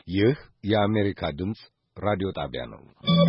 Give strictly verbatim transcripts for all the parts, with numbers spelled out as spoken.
ይህ የአሜሪካ ድምፅ ራዲዮ ጣቢያ ነው።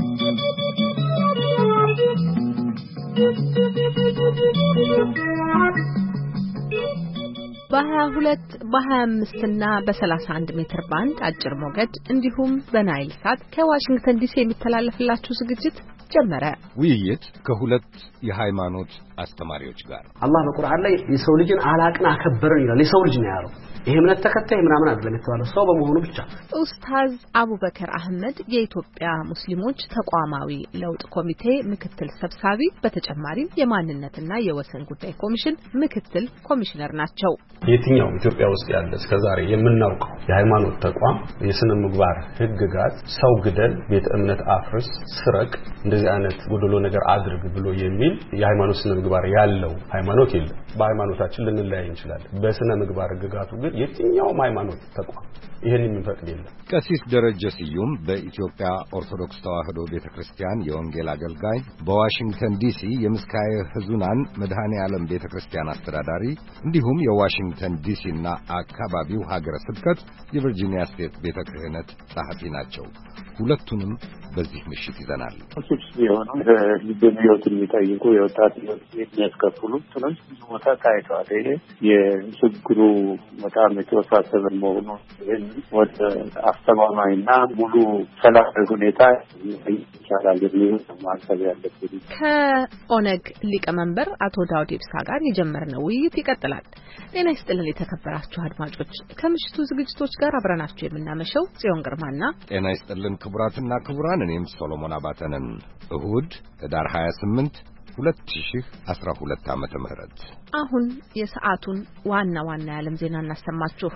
በሀያ ሁለት በሀያ አምስት እና በሰላሳ አንድ ሜትር ባንድ አጭር ሞገድ እንዲሁም በናይል ሳት ከዋሽንግተን ዲሲ የሚተላለፍላችሁ ዝግጅት ጀመረ። ውይይት ከሁለት የሃይማኖት አስተማሪዎች ጋር። አላህ በቁርአን ላይ የሰው ልጅን አላቅን አከበረን ይላል። የሰው ልጅ ነው ያለው። ይሄ እምነት ተከታይ ምናምን አይደለም የተባለው ሰው በመሆኑ ብቻ። ኡስታዝ አቡበከር አህመድ የኢትዮጵያ ሙስሊሞች ተቋማዊ ለውጥ ኮሚቴ ምክትል ሰብሳቢ በተጨማሪም የማንነትና የወሰን ጉዳይ ኮሚሽን ምክትል ኮሚሽነር ናቸው። የትኛው ኢትዮጵያ ውስጥ ያለ እስከዛሬ የምናውቀው የሃይማኖት ተቋም የስነ ምግባር ህግጋት ሰው ግደል፣ ቤተ እምነት አፍርስ፣ ስረቅ፣ እንደዚህ አይነት ጎደሎ ነገር አድርግ ብሎ የሚል የሃይማኖት ስነ ምግባር ያለው ሃይማኖት የለም። በሃይማኖታችን ልንለያይ እንችላለን። በስነ ምግባር ህግጋቱ ግን የትኛው ሃይማኖት ተቋም ይሄን የሚፈቅድ የለም። ቀሲስ ደረጀ ስዩም በኢትዮጵያ ኦርቶዶክስ ተዋሕዶ ቤተክርስቲያን የወንጌል አገልጋይ፣ በዋሽንግተን ዲሲ የምስካየ ሕዙናን መድኃኔ ዓለም ቤተክርስቲያን አስተዳዳሪ እንዲሁም የዋሽንግተን ዲሲና አካባቢው ሀገረ ስብከት የቨርጂኒያ ስቴት ቤተ ክህነት ጸሐፊ ናቸው። ሁለቱንም በዚህ ምሽት ይዘናል። እሱስ የሆነው ህዝብን ህይወት የሚጠይቁ የወጣት ህይወት የሚያስከፍሉ ትንሽ ብዙ ቦታ ታይተዋል። ይሄ የችግሩ በጣም የተወሳሰበ መሆኑ ወደ አስተማማኝና ሙሉ ሰላም ሁኔታ ይቻላል የሚል ማሰብ ያለብን። ከኦነግ ሊቀመንበር አቶ ዳውድ ኢብሳ ጋር የጀመርነው ውይይት ይቀጥላል። ጤና ይስጥልን የተከበራችሁ አድማጮች፣ ከምሽቱ ዝግጅቶች ጋር አብረናችሁ የምናመሸው ጽዮን ግርማና ጤና ይስጥልን ክቡራትና ክቡራን፣ እኔም ሶሎሞን አባተ ነን። እሁድ ህዳር ሃያ ስምንት ሁለት ሺህ አስራ ሁለት ዓመተ ምህረት። አሁን የሰዓቱን ዋና ዋና የዓለም ዜና እናሰማችሁ።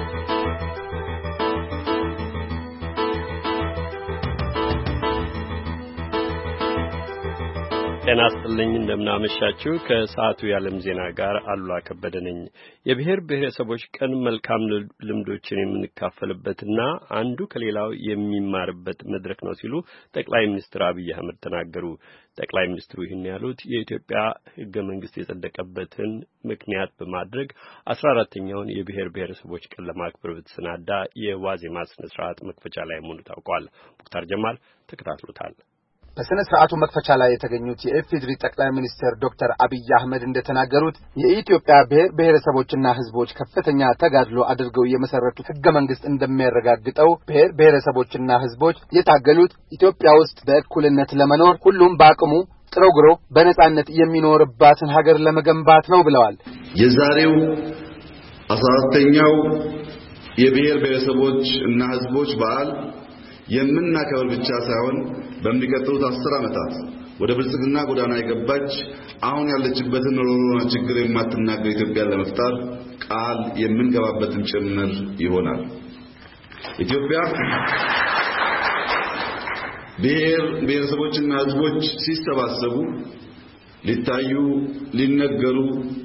ጤና ይስጥልኝ እንደምናመሻችሁ። ከሰዓቱ የዓለም ዜና ጋር አሉላ ከበደ ነኝ። የብሔር ብሔረሰቦች ቀን መልካም ልምዶችን የምንካፈልበትና አንዱ ከሌላው የሚማርበት መድረክ ነው ሲሉ ጠቅላይ ሚኒስትር አብይ አህመድ ተናገሩ። ጠቅላይ ሚኒስትሩ ይህን ያሉት የኢትዮጵያ ሕገ መንግስት የጸደቀበትን ምክንያት በማድረግ አስራ አራተኛውን የብሔር ብሔረሰቦች ቀን ለማክበር በተሰናዳ የዋዜማ ስነ ስርዓት መክፈቻ ላይ መሆኑ ታውቋል። ሙክታር ጀማል ተከታትሎታል። በስነ ስርዓቱ መክፈቻ ላይ የተገኙት የኢፌዴሪ ጠቅላይ ሚኒስትር ዶክተር አብይ አህመድ እንደተናገሩት የኢትዮጵያ ብሔር ብሔረሰቦችና ህዝቦች ከፍተኛ ተጋድሎ አድርገው የመሰረቱት ህገ መንግስት እንደሚያረጋግጠው ብሔር ብሔረሰቦችና ህዝቦች የታገሉት ኢትዮጵያ ውስጥ በእኩልነት ለመኖር ሁሉም በአቅሙ ጥሮ ግሮ በነጻነት የሚኖርባትን ሀገር ለመገንባት ነው ብለዋል። የዛሬው አስራ አራተኛው የብሔር ብሔረሰቦች እና ህዝቦች በዓል የምናከብር ብቻ ሳይሆን በሚቀጥሉት አስር ዓመታት ወደ ብልጽግና ጎዳና የገባች አሁን ያለችበትን ኑሮና ችግር የማትናገር ኢትዮጵያን ለመፍጠር ቃል የምንገባበትን ጭምር ይሆናል። ኢትዮጵያ ብሔር ብሔረሰቦችና ህዝቦች ሲሰባሰቡ ሊታዩ ሊነገሩ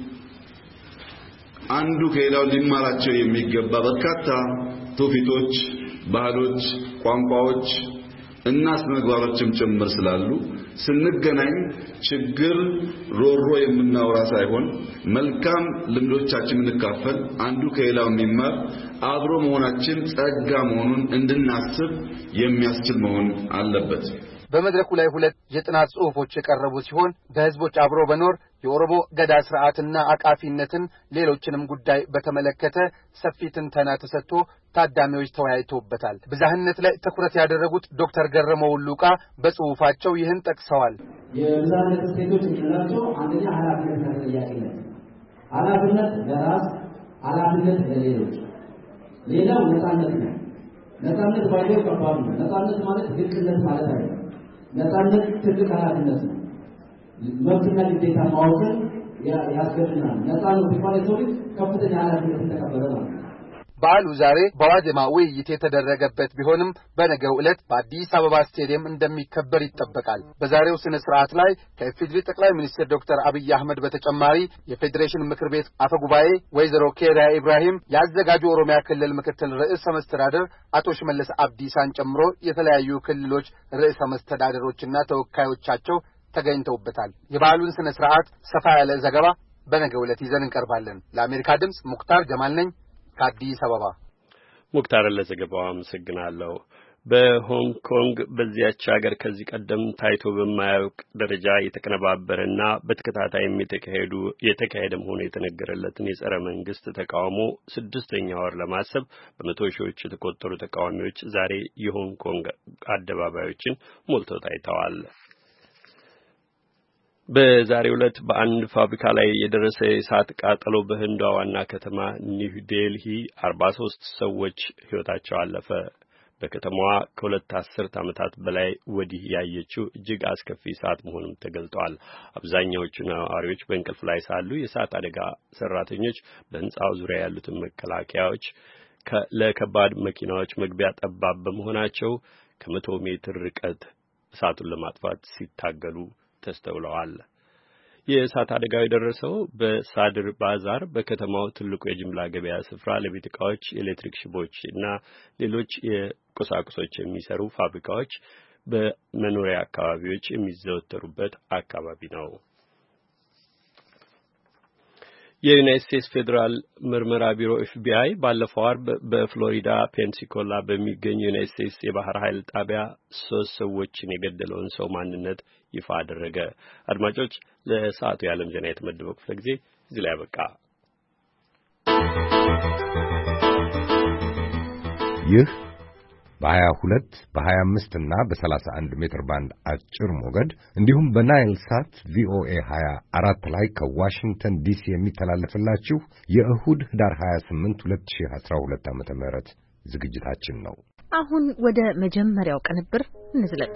አንዱ ከሌላው ሊማራቸው የሚገባ በርካታ ትውፊቶች፣ ባህሎች፣ ቋንቋዎች እና ስነምግባሮችም ጭምር ስላሉ ስንገናኝ ችግር ሮሮ የምናወራ ሳይሆን መልካም ልምዶቻችን እንካፈል፣ አንዱ ከሌላው የሚማር አብሮ መሆናችን ጸጋ መሆኑን እንድናስብ የሚያስችል መሆን አለበት። በመድረኩ ላይ ሁለት የጥናት ጽሑፎች የቀረቡ ሲሆን በህዝቦች አብሮ በኖር የኦሮሞ ገዳ ስርዓትና አቃፊነትን ሌሎችንም ጉዳይ በተመለከተ ሰፊ ትንተና ተሰጥቶ ታዳሚዎች ተወያይተውበታል። ብዝሃነት ላይ ትኩረት ያደረጉት ዶክተር ገረመው ሉቃ በጽሑፋቸው ይህን ጠቅሰዋል። የብዝሃነት ስቴቶች የሚላቸው አንደኛ ኃላፊነትና ተጠያቂነት፣ ኃላፊነት ለራስ፣ ኃላፊነት ለሌሎች፣ ሌላው ነፃነት ነው። ነፃነት ባይደው ከባድ ነው። ነፃነት ማለት ህግነት ማለት አይደለም። ነፃነት ትልቅ ኃላፊነት ነው። መብትና ግዴታ ማወቅን ያስገድናል። ነፃነት ሲባል ሰው ልጅ ከፍተኛ ኃላፊነት ተቀበለ ነው። በዓሉ ዛሬ በዋዜማ ውይይት የተደረገበት ቢሆንም በነገው ዕለት በአዲስ አበባ ስቴዲየም እንደሚከበር ይጠበቃል። በዛሬው ስነ ስርዓት ላይ ከኢፌዴሪ ጠቅላይ ሚኒስትር ዶክተር አብይ አህመድ በተጨማሪ የፌዴሬሽን ምክር ቤት አፈ ጉባኤ ወይዘሮ ኬሪያ ኢብራሂም፣ ያዘጋጁ ኦሮሚያ ክልል ምክትል ርዕሰ መስተዳድር አቶ ሽመልስ አብዲሳን ጨምሮ የተለያዩ ክልሎች ርዕሰ መስተዳድሮችና ተወካዮቻቸው ተገኝተውበታል። የበዓሉን ስነ ስርዓት ሰፋ ያለ ዘገባ በነገው ዕለት ይዘን እንቀርባለን። ለአሜሪካ ድምጽ ሙክታር ጀማል ነኝ ከአዲስ አበባ። ሙክታር ለዘገባው አመሰግናለሁ። በሆንግ ኮንግ በዚያች ሀገር ከዚህ ቀደም ታይቶ በማያውቅ ደረጃ የተቀነባበረና በተከታታይም የተካሄዱ የተካሄደ መሆኑ የተነገረለትን የጸረ መንግስት ተቃውሞ ስድስተኛ ወር ለማሰብ በመቶ ሺዎች የተቆጠሩ ተቃዋሚዎች ዛሬ የሆንግ ኮንግ አደባባዮችን ሞልተው ታይተዋል። በዛሬው ዕለት በአንድ ፋብሪካ ላይ የደረሰ የእሳት ቃጠሎ በህንዷ ዋና ከተማ ኒው ዴልሂ አርባ ሶስት ሰዎች ሕይወታቸው አለፈ። በከተማዋ ከሁለት አስርት ዓመታት በላይ ወዲህ ያየችው እጅግ አስከፊ እሳት መሆኑን ተገልጧል። አብዛኛዎቹ ነዋሪዎች በእንቅልፍ ላይ ሳሉ የእሳት አደጋ ሰራተኞች በህንጻው ዙሪያ ያሉትን መከላከያዎች ለከባድ መኪናዎች መግቢያ ጠባብ በመሆናቸው ከመቶ ሜትር ርቀት እሳቱን ለማጥፋት ሲታገሉ ተስተውለዋል። የእሳት አደጋው የደረሰው በሳድር ባዛር በከተማው ትልቁ የጅምላ ገበያ ስፍራ ለቤት ዕቃዎች፣ ኤሌክትሪክ ሽቦች እና ሌሎች የቁሳቁሶች የሚሰሩ ፋብሪካዎች በመኖሪያ አካባቢዎች የሚዘወተሩበት አካባቢ ነው። የዩናይትድ ስቴትስ ፌደራል ምርመራ ቢሮ ኤፍ ቢ አይ ባለፈው ዓርብ በፍሎሪዳ ፔንሳኮላ በሚገኝ ዩናይትድ ስቴትስ የባህር ኃይል ጣቢያ ሶስት ሰዎችን የገደለውን ሰው ማንነት ይፋ አደረገ። አድማጮች፣ ለሰዓቱ የዓለም ዜና የተመደበው ክፍለ ጊዜ እዚህ ላይ አበቃ። ይህ በሀያ ሁለት በሀያ አምስት እና በሰላሳ አንድ ሜትር ባንድ አጭር ሞገድ እንዲሁም በናይል ሳት ቪኦኤ ሀያ አራት ላይ ከዋሽንግተን ዲሲ የሚተላለፍላችሁ የእሁድ ህዳር ሀያ ስምንት ሁለት ሺህ አስራ ሁለት ዓመተ ምህረት ዝግጅታችን ነው። አሁን ወደ መጀመሪያው ቅንብር እንዝለቅ።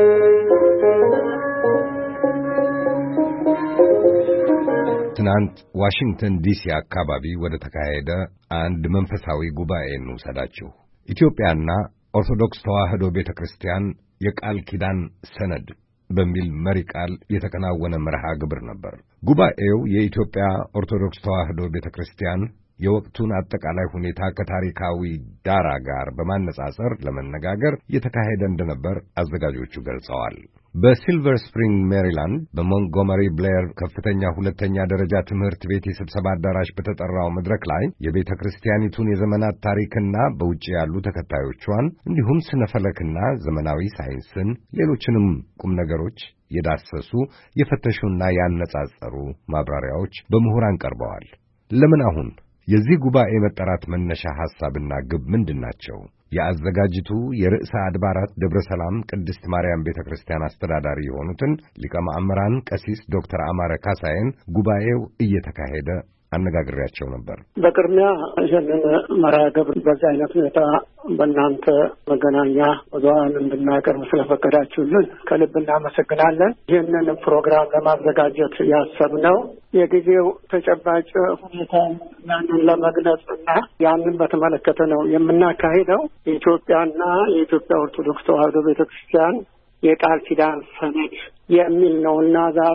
ትናንት ዋሽንግተን ዲሲ አካባቢ ወደ ተካሄደ አንድ መንፈሳዊ ጉባኤ እንውሰዳችሁ። ኢትዮጵያና ኦርቶዶክስ ተዋሕዶ ቤተክርስቲያን የቃል ኪዳን ሰነድ በሚል መሪ ቃል የተከናወነ መርሃ ግብር ነበር። ጉባኤው የኢትዮጵያ ኦርቶዶክስ ተዋሕዶ ቤተክርስቲያን የወቅቱን አጠቃላይ ሁኔታ ከታሪካዊ ዳራ ጋር በማነጻጸር ለመነጋገር የተካሄደ እንደነበር አዘጋጆቹ ገልጸዋል። በሲልቨር ስፕሪንግ ሜሪላንድ በሞንጎመሪ ብሌር ከፍተኛ ሁለተኛ ደረጃ ትምህርት ቤት የስብሰባ አዳራሽ በተጠራው መድረክ ላይ የቤተ ክርስቲያኒቱን የዘመናት ታሪክና በውጭ ያሉ ተከታዮቿን እንዲሁም ስነ ፈለክና ዘመናዊ ሳይንስን ሌሎችንም ቁም ነገሮች የዳሰሱ የፈተሹና ያነጻጸሩ ማብራሪያዎች በምሁራን ቀርበዋል። ለምን አሁን የዚህ ጉባኤ መጠራት መነሻ ሐሳብና ግብ ምንድናቸው? የአዘጋጅቱ የርዕሰ አድባራት ደብረ ሰላም ቅድስት ማርያም ቤተክርስቲያን አስተዳዳሪ የሆኑትን ሊቀ ማእምራን ቀሲስ ዶክተር አማረ ካሳዬን ጉባኤው እየተካሄደ አነጋግሬያቸው ነበር። በቅድሚያ ይህንን መርሃ ግብር በዚህ አይነት ሁኔታ በእናንተ መገናኛ ብዙኃን እንድናቀርብ ስለፈቀዳችሁልን ከልብ እናመሰግናለን። ይህንን ፕሮግራም ለማዘጋጀት ያሰብነው የጊዜው ተጨባጭ ሁኔታ ያንን ለመግለጽ እና ያንን በተመለከተ ነው የምናካሂደው። የኢትዮጵያና የኢትዮጵያ ኦርቶዶክስ ተዋሕዶ ቤተክርስቲያን የቃል ኪዳን ሰነድ የሚል ነውና ዛሬ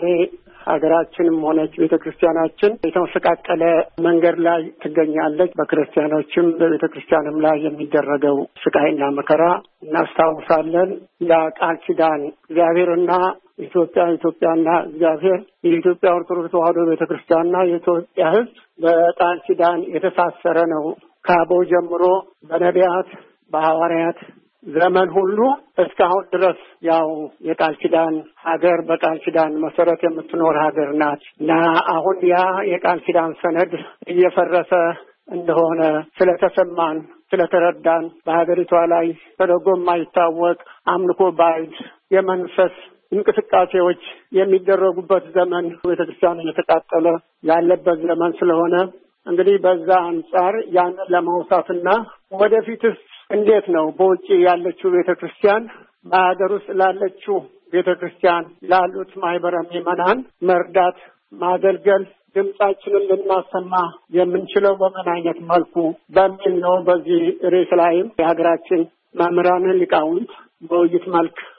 ሀገራችንም ሆነች ቤተክርስቲያናችን የተመሰቃቀለ መንገድ ላይ ትገኛለች። በክርስቲያኖችም በቤተክርስቲያንም ላይ የሚደረገው ስቃይና መከራ እናስታውሳለን። ያ ቃል ኪዳን እግዚአብሔርና ኢትዮጵያ ኢትዮጵያና እግዚአብሔር የኢትዮጵያ ኦርቶዶክስ ተዋሕዶ ቤተክርስቲያንና የኢትዮጵያ ሕዝብ በቃል ኪዳን የተሳሰረ ነው። ከአበው ጀምሮ በነቢያት በሐዋርያት ዘመን ሁሉ እስካሁን ድረስ ያው የቃል ኪዳን ሀገር በቃል ኪዳን መሰረት የምትኖር ሀገር ናት እና አሁን ያ የቃል ኪዳን ሰነድ እየፈረሰ እንደሆነ ስለተሰማን ስለተረዳን በሀገሪቷ ላይ ተደርጎ የማይታወቅ አምልኮ ባዕድ የመንፈስ እንቅስቃሴዎች የሚደረጉበት ዘመን ቤተክርስቲያን እየተቃጠለ ያለበት ዘመን ስለሆነ እንግዲህ በዛ አንጻር ያንን ለማውሳትና ወደፊትስ እንዴት ነው በውጭ ያለችው ቤተክርስቲያን በሀገር ውስጥ ላለችው ቤተክርስቲያን ላሉት ማህበረ ምዕመናን መርዳት፣ ማገልገል፣ ድምጻችንን ልናሰማ የምንችለው በምን አይነት መልኩ በሚል ነው። በዚህ ርዕስ ላይም የሀገራችን መምህራን ሊቃውንት በውይይት መልክ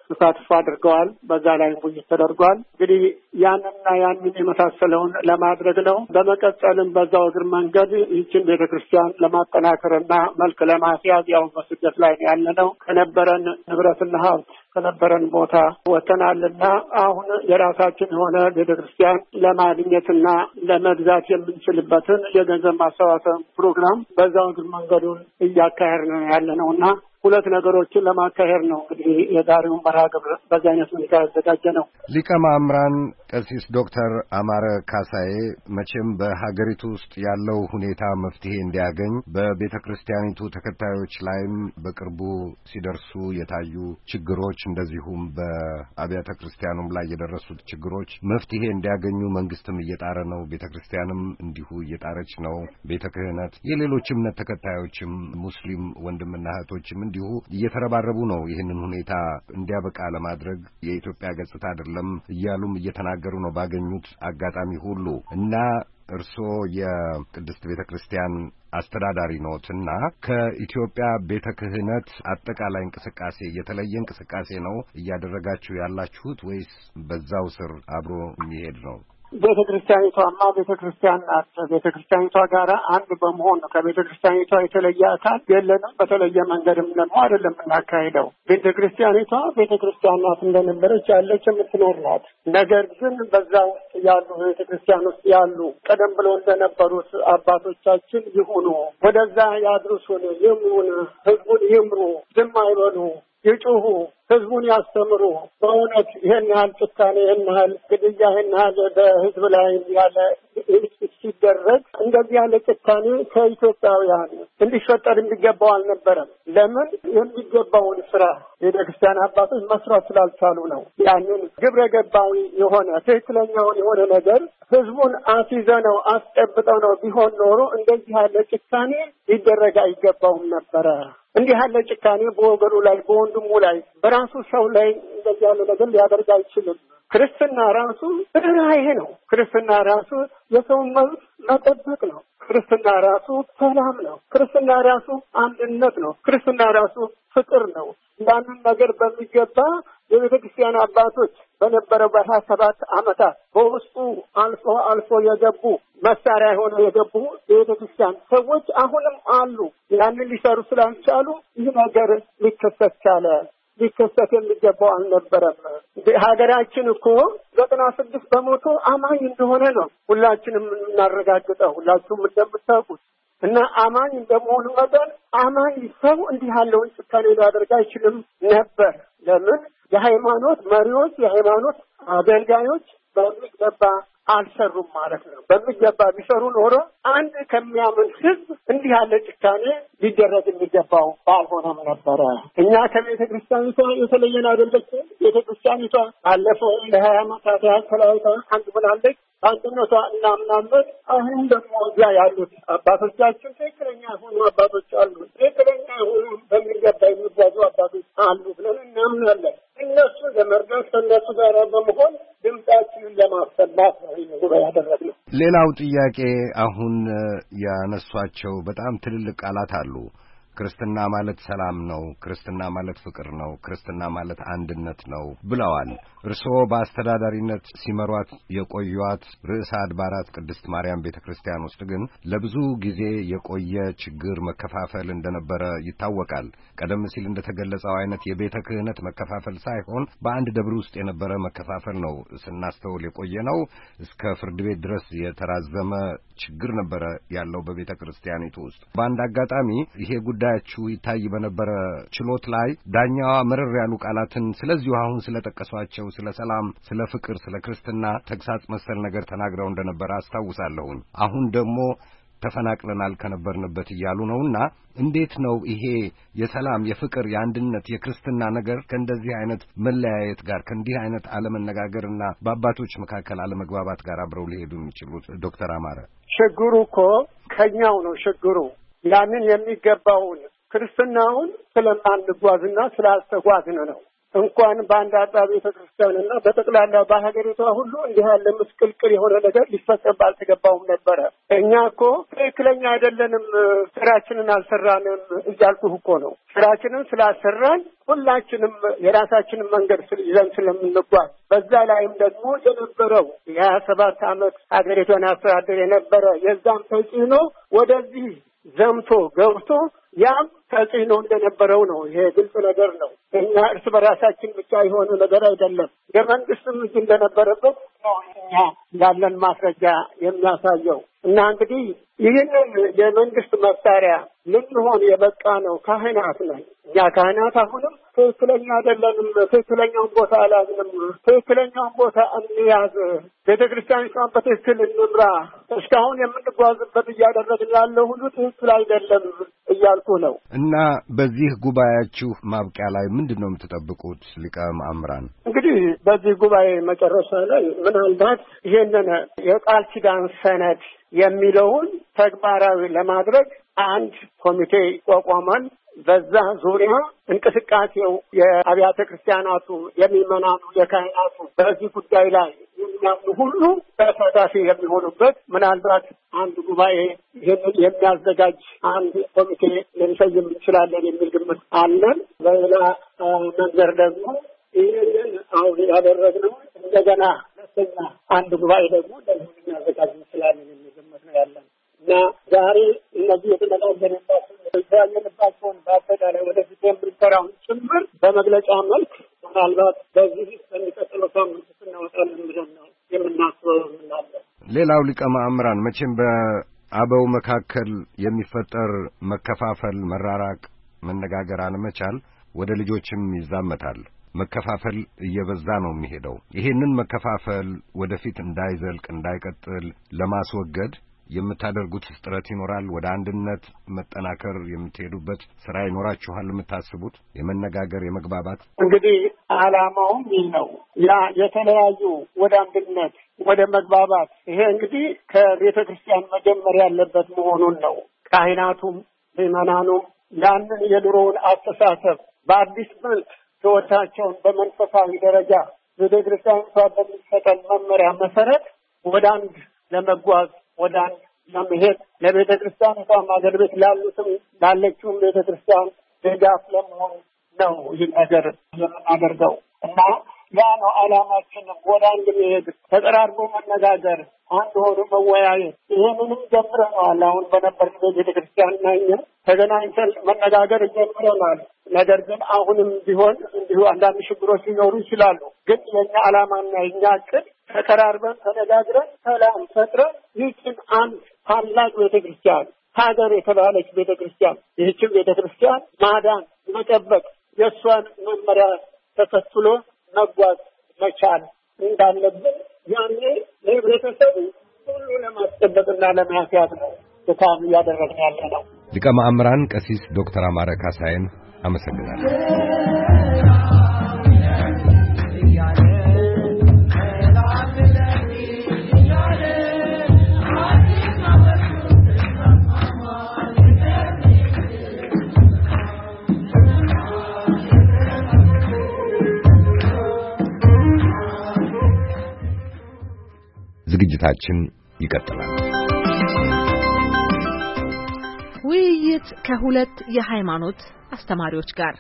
ተሳትፎ አድርገዋል። በዛ ላይ ውይይት ተደርጓል። እንግዲህ ያንንና ያንን የመሳሰለውን ለማድረግ ነው። በመቀጠልም በዛው እግር መንገድ ይህችን ቤተክርስቲያን ለማጠናከርና መልክ ለማስያዝ ያው በስደት ላይ ያለነው ከነበረን ንብረትና ሀብት ከነበረን ቦታ ወተናልና አሁን የራሳችን የሆነ ቤተክርስቲያን ለማግኘትና ለመግዛት የምንችልበትን የገንዘብ ማሰባሰብ ፕሮግራም በዛው እግር መንገዱን እያካሄድን ያለነውና ሁለት ነገሮችን ለማካሄድ ነው። እንግዲህ የዛሬውን መርሃ ግብር በዛ አይነት ሁኔታ ያዘጋጀ ነው። ሊቀ ማእምራን ቀሲስ ዶክተር አማረ ካሳዬ መቼም በሀገሪቱ ውስጥ ያለው ሁኔታ መፍትሄ እንዲያገኝ በቤተ ክርስቲያኒቱ ተከታዮች ላይም በቅርቡ ሲደርሱ የታዩ ችግሮች እንደዚሁም በአብያተ ክርስቲያኑም ላይ የደረሱት ችግሮች መፍትሄ እንዲያገኙ መንግስትም እየጣረ ነው። ቤተ ክርስቲያንም እንዲሁ እየጣረች ነው። ቤተ ክህነት፣ የሌሎች እምነት ተከታዮችም ሙስሊም ወንድምና እህቶችም እንዲሁ እየተረባረቡ ነው። ይህንን ሁኔታ እንዲያበቃ ለማድረግ የኢትዮጵያ ገጽታ አይደለም እያሉም እየተናገሩ ነው ባገኙት አጋጣሚ ሁሉ እና እርስዎ የቅድስት ቤተ ክርስቲያን አስተዳዳሪ ነዎትና ከኢትዮጵያ ቤተ ክህነት አጠቃላይ እንቅስቃሴ የተለየ እንቅስቃሴ ነው እያደረጋችሁ ያላችሁት ወይስ በዛው ስር አብሮ የሚሄድ ነው? ቤተ ክርስቲያኒቷማ ቤተ ክርስቲያን ናት። ቤተ ክርስቲያኒቷ ጋር አንድ በመሆን ነው። ከቤተ ክርስቲያኒቷ የተለየ አካል የለንም። በተለየ መንገድም ደግሞ አይደለም እናካሄደው። ቤተ ክርስቲያኒቷ ቤተ ክርስቲያን ናት፣ እንደነበረች ያለች የምትኖር ናት። ነገር ግን በዛ ውስጥ ያሉ ቤተ ክርስቲያን ውስጥ ያሉ ቀደም ብሎ እንደነበሩት አባቶቻችን ይሁኑ፣ ወደዛ ያድርሱን፣ ይምሩን፣ ህዝቡን ይምሩ፣ ዝም አይበሉ፣ ይጩሁ፣ ህዝቡን ያስተምሩ። በእውነት ይሄን ያህል ጭካኔ፣ ይሄን ያህል ግድያ፣ ይሄን ያህል በህዝብ ላይ ያለ ሲደረግ እንደዚህ ያለ ጭካኔ ከኢትዮጵያውያን እንዲፈጠር የሚገባው አልነበረም። ለምን? የሚገባውን ስራ የቤተክርስቲያን አባቶች መስራት ስላልቻሉ ነው። ያንን ግብረ ገባዊ የሆነ ትክክለኛውን የሆነ ነገር ህዝቡን አስይዘነው አስጨብጠው ነው ቢሆን ኖሮ እንደዚህ ያለ ጭካኔ ሊደረግ አይገባውም ነበረ። እንዲህ ያለ ጭካኔ በወገኑ ላይ በወንድሙ ላይ በራሱ ሰው ላይ እንደዚህ ያለ ነገር ሊያደርግ አይችልም። ክርስትና ራሱ ራእይ ነው። ክርስትና ራሱ የሰው መብት መጠበቅ ነው። ክርስትና ራሱ ሰላም ነው። ክርስትና ራሱ አንድነት ነው። ክርስትና ራሱ ፍቅር ነው። ያንን ነገር በሚገባ የቤተ ክርስቲያን አባቶች በነበረው በሀያ ሰባት ዓመታት በውስጡ አልፎ አልፎ የገቡ መሳሪያ ሆነው የገቡ የቤተ ክርስቲያን ሰዎች አሁንም አሉ። ያንን ሊሰሩ ስላልቻሉ ይህ ነገር ሊከሰት ቻለ። ሊከሰት የሚገባው አልነበረም። ሀገራችን እኮ ዘጠና ስድስት በመቶ አማኝ እንደሆነ ነው ሁላችንም የምናረጋግጠው፣ ሁላችሁም እንደምታውቁት እና አማኝ እንደመሆኑ መጠን አማኝ ሰው እንዲህ ያለውን ጭካኔ ሊያደርግ አይችልም ነበር። ለምን? የሃይማኖት መሪዎች፣ የሃይማኖት አገልጋዮች በሚገባ አልሰሩም ማለት ነው። በሚገባ ቢሰሩ ኖሮ አንድ ከሚያምን ህዝብ እንዲህ ያለ ጭካኔ ሊደረግ የሚገባው ባልሆነም ነበረ። እኛ ከቤተ ክርስቲያኒቷ የተለየን አይደለችም። ቤተ ክርስቲያኒቷ አለፈው ለሀያ ዓመታት ያህል ተለያይታ አንድ ብላለች። አንድነቷ እናምናለን። አሁን ደግሞ እዚያ ያሉት አባቶቻችን ትክክለኛ የሆኑ አባቶች አሉ፣ ትክክለኛ የሆኑ በሚገባ የሚጓዙ አባቶች አሉ ብለን እናምናለን። እነሱ ለመርዳት ከእነሱ ጋር በመሆን ድምጻችንን ለማሰማት ነው ይሄን ያደረግነው። ሌላው ጥያቄ አሁን ያነሷቸው በጣም ትልልቅ ቃላት አሉ። ክርስትና ማለት ሰላም ነው፣ ክርስትና ማለት ፍቅር ነው፣ ክርስትና ማለት አንድነት ነው ብለዋል። እርስዎ በአስተዳዳሪነት ሲመሯት የቆዩት ርዕሰ አድባራት ቅድስት ማርያም ቤተክርስቲያን ውስጥ ግን ለብዙ ጊዜ የቆየ ችግር መከፋፈል እንደነበረ ይታወቃል። ቀደም ሲል እንደተገለጸው አይነት የቤተ ክህነት መከፋፈል ሳይሆን በአንድ ደብር ውስጥ የነበረ መከፋፈል ነው ስናስተውል የቆየ ነው። እስከ ፍርድ ቤት ድረስ የተራዘመ ችግር ነበረ ያለው በቤተ ክርስቲያኒቱ ውስጥ። በአንድ አጋጣሚ ይሄ ጉዳያችሁ ይታይ በነበረ ችሎት ላይ ዳኛዋ መረር ያሉ ቃላትን ስለዚሁ አሁን ስለጠቀሷቸው ስለ ሰላም፣ ስለ ፍቅር፣ ስለ ክርስትና ተግሳጽ መሰል ነገር ተናግረው እንደነበረ አስታውሳለሁኝ። አሁን ደግሞ ተፈናቅለናል ከነበርንበት እያሉ ነውና እንዴት ነው ይሄ የሰላም፣ የፍቅር፣ የአንድነት፣ የክርስትና ነገር ከእንደዚህ አይነት መለያየት ጋር ከእንዲህ አይነት አለመነጋገርና በአባቶች መካከል አለመግባባት ጋር አብረው ሊሄዱ የሚችሉት? ዶክተር አማረ ችግሩ እኮ ከኛው ነው። ችግሩ ያንን የሚገባውን ክርስትናውን ስለማንጓዝና ስላልተጓዝን ነው። እንኳን በአንድ አጥቢያ ቤተክርስቲያንና በጠቅላላ በሀገሪቷ ሁሉ እንዲህ ያለ ምስቅልቅል የሆነ ነገር ሊፈጸም ባልተገባውም ነበረ። እኛ እኮ ትክክለኛ አይደለንም፣ ስራችንን አልሰራንም እያልኩህ እኮ ነው። ስራችንን ስላሰራን ሁላችንም የራሳችንን መንገድ ይዘን ስለምንጓዝ በዛ ላይም ደግሞ የነበረው የሀያ ሰባት ዓመት ሀገሪቷን አስተዳደር የነበረ የዛም ተጽዕኖ ወደዚህ ዘምቶ ገብቶ ያም ተጽዕኖ እንደነበረው ነው። ይሄ ግልጽ ነገር ነው። እኛ እርስ በራሳችን ብቻ የሆነ ነገር አይደለም። የመንግስትም እጅ እንደነበረበት ነው እኛ ያለን ማስረጃ የሚያሳየው። እና እንግዲህ ይህንን የመንግስት መሳሪያ ልንሆን የበቃ ነው ካህናት ነን። እኛ ካህናት አሁንም ትክክለኛ አይደለንም፣ ትክክለኛውን ቦታ አላዝንም፣ ትክክለኛውን ቦታ እንያዝ፣ ቤተክርስቲያኒቷን በትክክል እንምራ፣ እስካሁን የምንጓዝበት እያደረግን ያለው ሁሉ ትክክል አይደለም እያልኩ ነው። እና በዚህ ጉባኤያችሁ ማብቂያ ላይ ምንድን ነው የምትጠብቁት ሊቀ ማእምራን? እንግዲህ በዚህ ጉባኤ መጨረሻ ላይ ምናልባት ይሄንን የቃል ኪዳን ሰነድ የሚለውን ተግባራዊ ለማድረግ አንድ ኮሚቴ ይቋቋማል። በዛ ዙሪያ እንቅስቃሴው የአብያተ ክርስቲያናቱ የሚመናኑ የካህናቱ በዚህ ጉዳይ ላይ የሚያምኑ ሁሉ ተሳታፊ የሚሆኑበት ምናልባት አንድ ጉባኤ ይህንን የሚያዘጋጅ አንድ ኮሚቴ ልንሰይም እንችላለን የሚል ግምት አለን። በሌላ መንገድ ደግሞ ይህንን አሁን ያደረግነው እንደገና ሁለተኛ አንድ ጉባኤ ደግሞ እንደዚህ ልናዘጋጅ እንችላለን የሚል ግምት ነው ያለን እና ዛሬ እነዚህ የተነጋገርንባቸው የተወያየንባቸውን በአጠቃላይ ወደፊት የምንሰራውን ጭምር በመግለጫ መልክ ምናልባት በዚህ በሚቀጥለው ሳምንት ስናወጣለን ብለን ነው የምናስበው የምናለው። ሌላው ሊቀ ማእምራን መቼም በአበው መካከል የሚፈጠር መከፋፈል፣ መራራቅ፣ መነጋገር አለመቻል ወደ ልጆችም ይዛመታል። መከፋፈል እየበዛ ነው የሚሄደው። ይሄንን መከፋፈል ወደፊት እንዳይዘልቅ እንዳይቀጥል ለማስወገድ የምታደርጉት ጥረት ይኖራል? ወደ አንድነት መጠናከር የምትሄዱበት ስራ ይኖራችኋል? የምታስቡት የመነጋገር የመግባባት እንግዲህ ዓላማውም ይህ ነው። ያ የተለያዩ ወደ አንድነት ወደ መግባባት ይሄ እንግዲህ ከቤተ ክርስቲያን መጀመር ያለበት መሆኑን ነው። ካህናቱም ምዕመናኑም ያንን የድሮውን አስተሳሰብ በአዲስ መልክ ሕይወታቸውን በመንፈሳዊ ደረጃ ቤተ ክርስቲያኒቷ በሚሰጠን መመሪያ መሰረት ወደ አንድ ለመጓዝ ወደ አንድ ለመሄድ ለቤተ ክርስቲያኒቷ አገልግሎት ላሉትም ላለችውም ቤተ ክርስቲያን ድጋፍ ለመሆን ነው ይህ ነገር የምናደርገው እና ያ ነው ዓላማችን። ወደ አንድ መሄድ፣ ተቀራርቦ መነጋገር፣ አንድ ሆኖ መወያየት። ይህንንም ጀምረናል። አሁን በነበርንበት ቤተ ክርስቲያንና እኛ ተገናኝተን መነጋገር ጀምረናል። ነገር ግን አሁንም ቢሆን እንዲሁ አንዳንድ ችግሮች ሊኖሩ ይችላሉ። ግን የኛ ዓላማና የኛ ዕቅድ ተቀራርበን ተነጋግረን ሰላም ፈጥረን ይህችን አንድ ታላቅ ቤተ ክርስቲያን ሀገር የተባለች ቤተ ክርስቲያን ይህችን ቤተ ክርስቲያን ማዳን፣ መጠበቅ፣ የእሷን መመሪያ ተከትሎ መጓዝ መቻል እንዳለብን ያኔ ለህብረተሰቡ ሁሉ ለማስጠበቅና ለማስያዝ ነው ድካም እያደረግን ያለ ነው። ሊቀ ማእምራን ቀሲስ ዶክተር አማረ ካሳይን አመሰግናለሁ። ዝግጅታችን ይቀጥላል። ውይይት ከሁለት የሃይማኖት አስተማሪዎች ጋር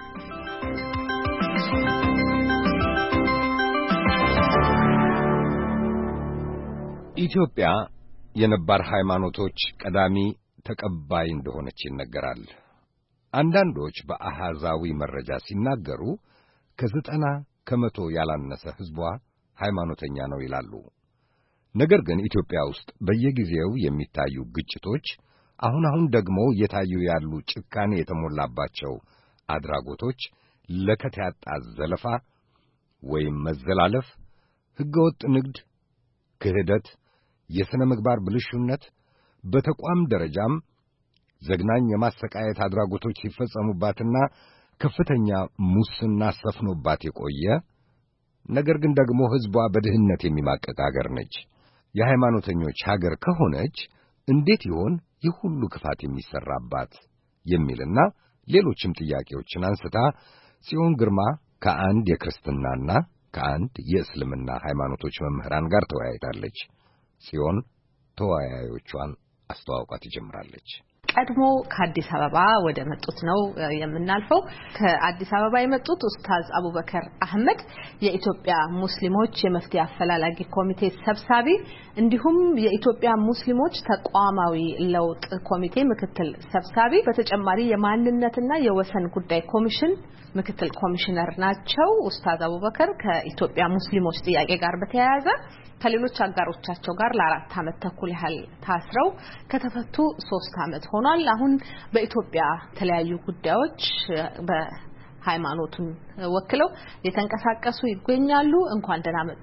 ኢትዮጵያ የነባር ሃይማኖቶች ቀዳሚ ተቀባይ እንደሆነች ይነገራል። አንዳንዶች በአሃዛዊ መረጃ ሲናገሩ ከዘጠና ከመቶ ያላነሰ ሕዝቧ ሃይማኖተኛ ነው ይላሉ። ነገር ግን ኢትዮጵያ ውስጥ በየጊዜው የሚታዩ ግጭቶች፣ አሁን አሁን ደግሞ እየታዩ ያሉ ጭካኔ የተሞላባቸው አድራጎቶች፣ ለከት ያጣ ዘለፋ ወይም መዘላለፍ፣ ሕገወጥ ንግድ፣ ክህደት፣ የሥነ ምግባር ብልሹነት፣ በተቋም ደረጃም ዘግናኝ የማሰቃየት አድራጎቶች ሲፈጸሙባትና ከፍተኛ ሙስና ሰፍኖባት የቆየ ነገር ግን ደግሞ ሕዝቧ በድህነት የሚማቀቅ አገር ነች። የሃይማኖተኞች ሀገር ከሆነች እንዴት ይሆን ይህ ሁሉ ክፋት የሚሰራባት የሚልና ሌሎችም ጥያቄዎችን አንስታ ጽዮን ግርማ ከአንድ የክርስትናና ከአንድ የእስልምና ሃይማኖቶች መምህራን ጋር ተወያይታለች። ጽዮን ተወያዮቿን አስተዋውቃ ትጀምራለች። ቀድሞ ከአዲስ አበባ ወደ መጡት ነው የምናልፈው። ከአዲስ አበባ የመጡት ኡስታዝ አቡበከር አህመድ የኢትዮጵያ ሙስሊሞች የመፍትሄ አፈላላጊ ኮሚቴ ሰብሳቢ እንዲሁም የኢትዮጵያ ሙስሊሞች ተቋማዊ ለውጥ ኮሚቴ ምክትል ሰብሳቢ በተጨማሪ የማንነትና የወሰን ጉዳይ ኮሚሽን ምክትል ኮሚሽነር ናቸው። ኡስታዝ አቡበከር ከኢትዮጵያ ሙስሊሞች ጥያቄ ጋር በተያያዘ ከሌሎች አጋሮቻቸው ጋር ለአራት አመት ተኩል ያህል ታስረው ከተፈቱ ሶስት አመት ሆኗል። አሁን በኢትዮጵያ ተለያዩ ጉዳዮች በሃይማኖቱን ወክለው የተንቀሳቀሱ ይገኛሉ። እንኳን ደህና መጡ።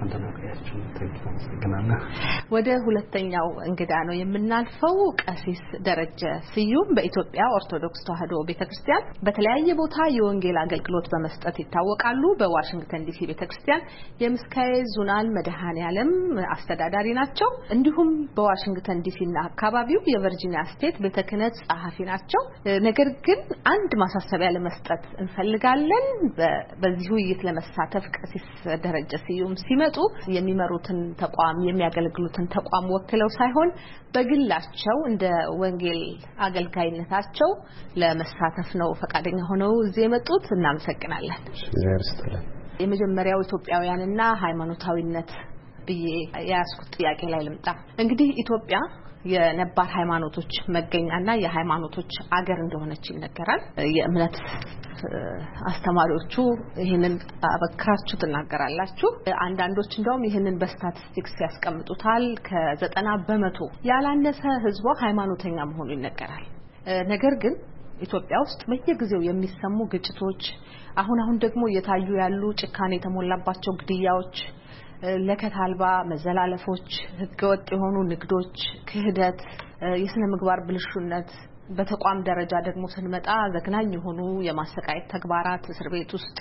ወደ ሁለተኛው እንግዳ ነው የምናልፈው። ቀሲስ ደረጀ ስዩም በኢትዮጵያ ኦርቶዶክስ ተዋሕዶ ቤተክርስቲያን በተለያየ ቦታ የወንጌል አገልግሎት በመስጠት ይታወቃሉ። በዋሽንግተን ዲሲ ቤተክርስቲያን የምስካየ ዙናን መድኃኔዓለም አስተዳዳሪ ናቸው። እንዲሁም በዋሽንግተን ዲሲና አካባቢው የቨርጂኒያ ስቴት ቤተክህነት ጸሐፊ ናቸው። ነገር ግን አንድ ማሳሰቢያ ለመስጠት እንፈልጋለን። በዚህ ውይይት ለመሳተፍ ቀሲስ ደረጀ ስዩም ሲመጡ የሚመሩትን ተቋም የሚያገለግሉትን ተቋም ወክለው ሳይሆን በግላቸው እንደ ወንጌል አገልጋይነታቸው ለመሳተፍ ነው ፈቃደኛ ሆነው እዚህ የመጡት። እናመሰግናለን። የመጀመሪያው ኢትዮጵያውያንና ሃይማኖታዊነት ብዬ ያስኩት ጥያቄ ላይ ልምጣ። እንግዲህ ኢትዮጵያ የነባር ሃይማኖቶች መገኛና የሃይማኖቶች አገር እንደሆነች ይነገራል። የእምነት አስተማሪዎቹ ይሄንን አበክራችሁ ተናገራላችሁ። አንዳንዶች እንደውም ይሄንን በስታቲስቲክስ ያስቀምጡታል። ከዘጠና በመቶ ያላነሰ ህዝቧ ሃይማኖተኛ መሆኑ ይነገራል። ነገር ግን ኢትዮጵያ ውስጥ በየጊዜው የሚሰሙ ግጭቶች፣ አሁን አሁን ደግሞ እየታዩ ያሉ ጭካኔ የተሞላባቸው ግድያዎች፣ ለከት አልባ መዘላለፎች፣ ህገወጥ የሆኑ ንግዶች፣ ክህደት፣ የስነ ምግባር ብልሹነት፣ በተቋም ደረጃ ደግሞ ስንመጣ ዘግናኝ የሆኑ የማሰቃየት ተግባራት፣ እስር ቤት ውስጥ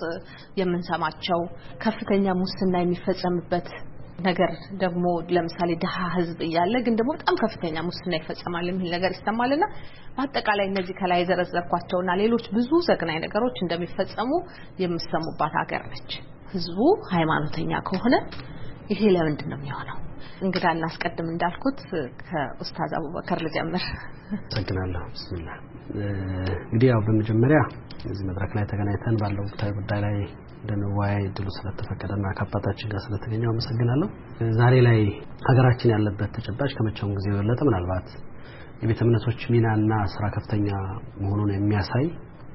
የምንሰማቸው ከፍተኛ ሙስና የሚፈጸምበት ነገር ደግሞ ለምሳሌ ደሃ ህዝብ እያለ ግን ደግሞ በጣም ከፍተኛ ሙስና ይፈጸማል የሚል ነገር ይሰማልና በአጠቃላይ እነዚህ ከላይ ዘረዘርኳቸውና ሌሎች ብዙ ዘግናኝ ነገሮች እንደሚፈጸሙ የምሰሙባት ሀገር ነች። ህዝቡ ሃይማኖተኛ ከሆነ ይሄ ለምንድን ነው የሚሆነው? እንግዳ እናስቀድም እንዳልኩት ከኡስታዝ አቡበከር ልጀምር። ተገናለሁ። ቢስሚላህ እንግዲህ ያው በመጀመሪያ እዚህ መድረክ ላይ ተገናኝተን ባለው ወቅታዊ ጉዳይ ላይ እንደነዋይ ድሉ ስለተፈቀደና ከአባታችን ጋር ስለተገኘው አመሰግናለሁ። ዛሬ ላይ ሀገራችን ያለበት ተጨባጭ ከመቼውም ጊዜ የበለጠ ምናልባት የቤተ እምነቶች ሚናና ስራ ከፍተኛ መሆኑን የሚያሳይ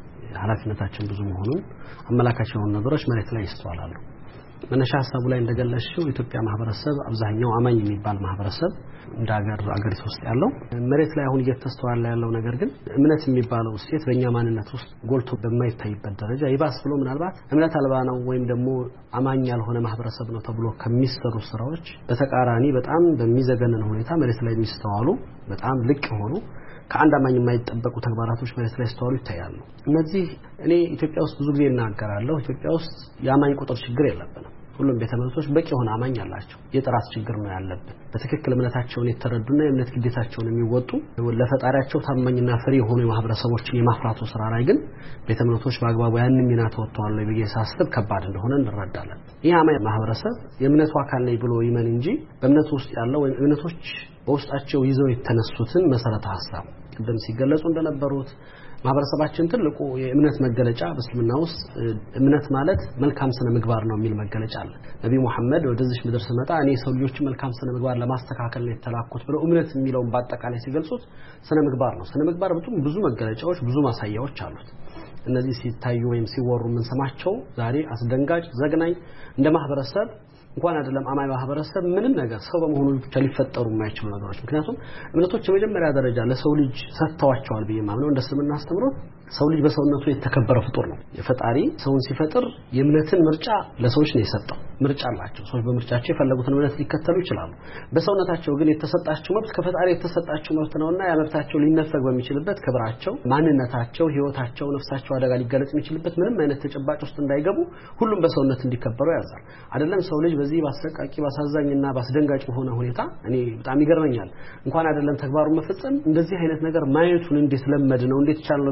ኃላፊነታችን ብዙ መሆኑን አመላካች የሆኑ ነገሮች መሬት ላይ ይስተዋላሉ። መነሻ ሐሳቡ ላይ እንደገለጽሽው ኢትዮጵያ ማህበረሰብ አብዛኛው አማኝ የሚባል ማህበረሰብ እንደ ሀገር አገሪቱ ውስጥ ያለው መሬት ላይ አሁን እየተስተዋለ ያለው ነገር ግን እምነት የሚባለው እሴት በእኛ ማንነት ውስጥ ጎልቶ በማይታይበት ደረጃ ይባስ ብሎ ምናልባት እምነት አልባ ነው ወይም ደግሞ አማኝ ያልሆነ ማህበረሰብ ነው ተብሎ ከሚሰሩ ስራዎች በተቃራኒ በጣም በሚዘገነን ሁኔታ መሬት ላይ የሚስተዋሉ በጣም ልቅ ሆኑ ከአንድ አማኝ የማይጠበቁ ተግባራቶች መሬት ላይ ስተዋሉ ይታያሉ። እነዚህ እኔ ኢትዮጵያ ውስጥ ብዙ ጊዜ እናገራለሁ። ኢትዮጵያ ውስጥ የአማኝ ቁጥር ችግር የለብንም። ሁሉም ቤተ እምነቶች በቂ የሆነ አማኝ አላቸው። የጥራት ችግር ነው ያለብን። በትክክል እምነታቸውን የተረዱና የእምነት ግዴታቸውን የሚወጡ ለፈጣሪያቸው ታማኝና ፍሬ የሆኑ ማህበረሰቦችን የማፍራቱ ስራ ላይ ግን ቤተ እምነቶች በአግባቡ ያንን ሚና ተወጥተዋል ወይ ብዬ ሳስብ ከባድ እንደሆነ እንረዳለን። ይህ አማኝ ማህበረሰብ የእምነቱ አካል ነኝ ብሎ ይመን እንጂ በእምነቱ ውስጥ ያለው ወይ እምነቶች በውስጣቸው ይዘው የተነሱትን መሰረተ ሐሳብ ቅድም ሲገለጹ እንደነበሩት ማህበረሰባችን ትልቁ የእምነት መገለጫ በእስልምና ውስጥ እምነት ማለት መልካም ስነ ምግባር ነው የሚል መገለጫ አለ። ነብዩ መሐመድ ወደዚህ ምድር ሲመጣ እኔ ሰው ልጆች መልካም ስነ ምግባር ለማስተካከል ነው የተላኩት ብለው እምነት የሚለውን በአጠቃላይ ሲገልጹት ስነ ምግባር ነው። ስነ ምግባር በጣም ብዙ መገለጫዎች ብዙ ማሳያዎች አሉት። እነዚህ ሲታዩ ወይም ሲወሩ ምን ሰማቸው ዛሬ አስደንጋጭ ዘግናኝ እንደ ማህበረሰብ እንኳን አይደለም አማኝ ማህበረሰብ ምንም ነገር ሰው በመሆኑ ብቻ ሊፈጠሩ የማይችሉ ነገሮች ምክንያቱም እምነቶች የመጀመሪያ ደረጃ ለሰው ልጅ ሰጥተዋቸዋል ብዬ ማምነው እንደ እስልምና አስተምሮ ሰው ልጅ በሰውነቱ የተከበረ ፍጡር ነው። የፈጣሪ ሰውን ሲፈጥር የእምነትን ምርጫ ለሰዎች ነው የሰጠው። ምርጫ አላቸው። ሰዎች በምርጫቸው የፈለጉትን እምነት ሊከተሉ ይችላሉ። በሰውነታቸው ግን የተሰጣቸው መብት ከፈጣሪ የተሰጣቸው መብት ነውና ያ መብታቸው ሊነፈግ በሚችልበት ክብራቸው፣ ማንነታቸው፣ ህይወታቸው፣ ነፍሳቸው አደጋ ሊገለጽ የሚችልበት ምንም አይነት ተጨባጭ ውስጥ እንዳይገቡ ሁሉም በሰውነት እንዲከበሩ ያዛል። አይደለም ሰው ልጅ በዚህ ባሰቃቂ ባሳዛኝና ባስደንጋጭ ሆነ ሁኔታ እኔ በጣም ይገርመኛል። እንኳን አይደለም ተግባሩን መፈጸም እንደዚህ አይነት ነገር ማየቱን እንዴት ለመድ ነው እንዴት ይቻላል ነው በየራሴ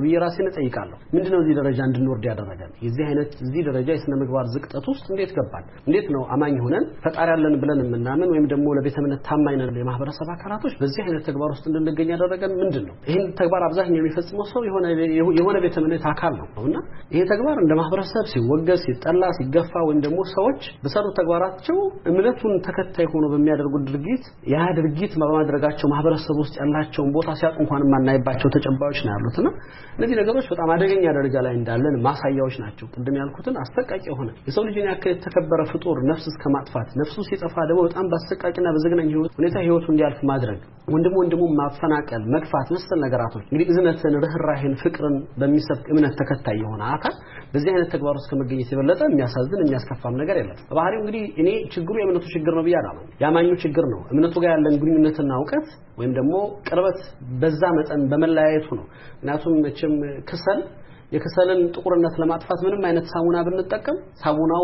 እጠይቃለሁ ምንድነው እዚህ ደረጃ እንድንወርድ ያደረገን የዚህ አይነት እዚህ ደረጃ የስነ ምግባር ዝቅጠት ውስጥ እንዴት ገባን እንዴት ነው አማኝ ሆነን ፈጣሪ ያለን ብለን የምናምን ወይም ደግሞ ለቤተ እምነት ታማኝ ነን የማህበረሰብ አካላቶች በዚህ አይነት ተግባር ውስጥ እንድንገኝ ያደረገን ምንድነው ይሄን ተግባር አብዛኛው የሚፈጽመው ሰው የሆነ የሆነ ቤተ እምነት አካል ነውና ይሄ ተግባር እንደ ማህበረሰብ ሲወገዝ ሲጠላ ሲገፋ ወይም ደግሞ ሰዎች በሰሩት ተግባራቸው እምነቱን ተከታይ ሆኖ በሚያደርጉት ድርጊት ያ ድርጊት በማድረጋቸው ማህበረሰብ ውስጥ ያላቸውን ቦታ ሲያጡ እንኳን ማናይባቸው ተጨባጮች ነው ያሉትና እነዚህ ነገሮች በጣም አደገኛ ደረጃ ላይ እንዳለን ማሳያዎች ናቸው ቅድም ያልኩትን አስተቃቂ ሆነ የሰው ልጅን ያከለ ተከበረ ፍጡር ነፍስ እስከማጥፋት ነፍሱ ሲጠፋ ደግሞ በጣም በአስተቃቂና በዘግናኝ ህይወት ሁኔታ ህይወቱ እንዲያልፍ ማድረግ ወንድም ወንድሙ ማፈናቀል መግፋት መሰል ነገራቶች እንግዲህ እዝነትን ርህራሄን ፍቅርን በሚሰብክ እምነት ተከታይ የሆነ አካል በዚህ አይነት ተግባር ውስጥ ከመገኘት የበለጠ የሚያሳዝን የሚያስከፋም ነገር የለም በባህሪው እንግዲህ እኔ ችግሩ የእምነቱ ችግር ነው ብያለሁ ያማኙ ችግር ነው እምነቱ ጋር ያለን ግንኙነትና ዕውቀት ወይም ደግሞ ቅርበት በዛ መጠን በመለያየቱ ነው ምክንያቱም መቼም ክሰል የከሰልን ጥቁርነት ለማጥፋት ምንም አይነት ሳሙና ብንጠቀም ሳሙናው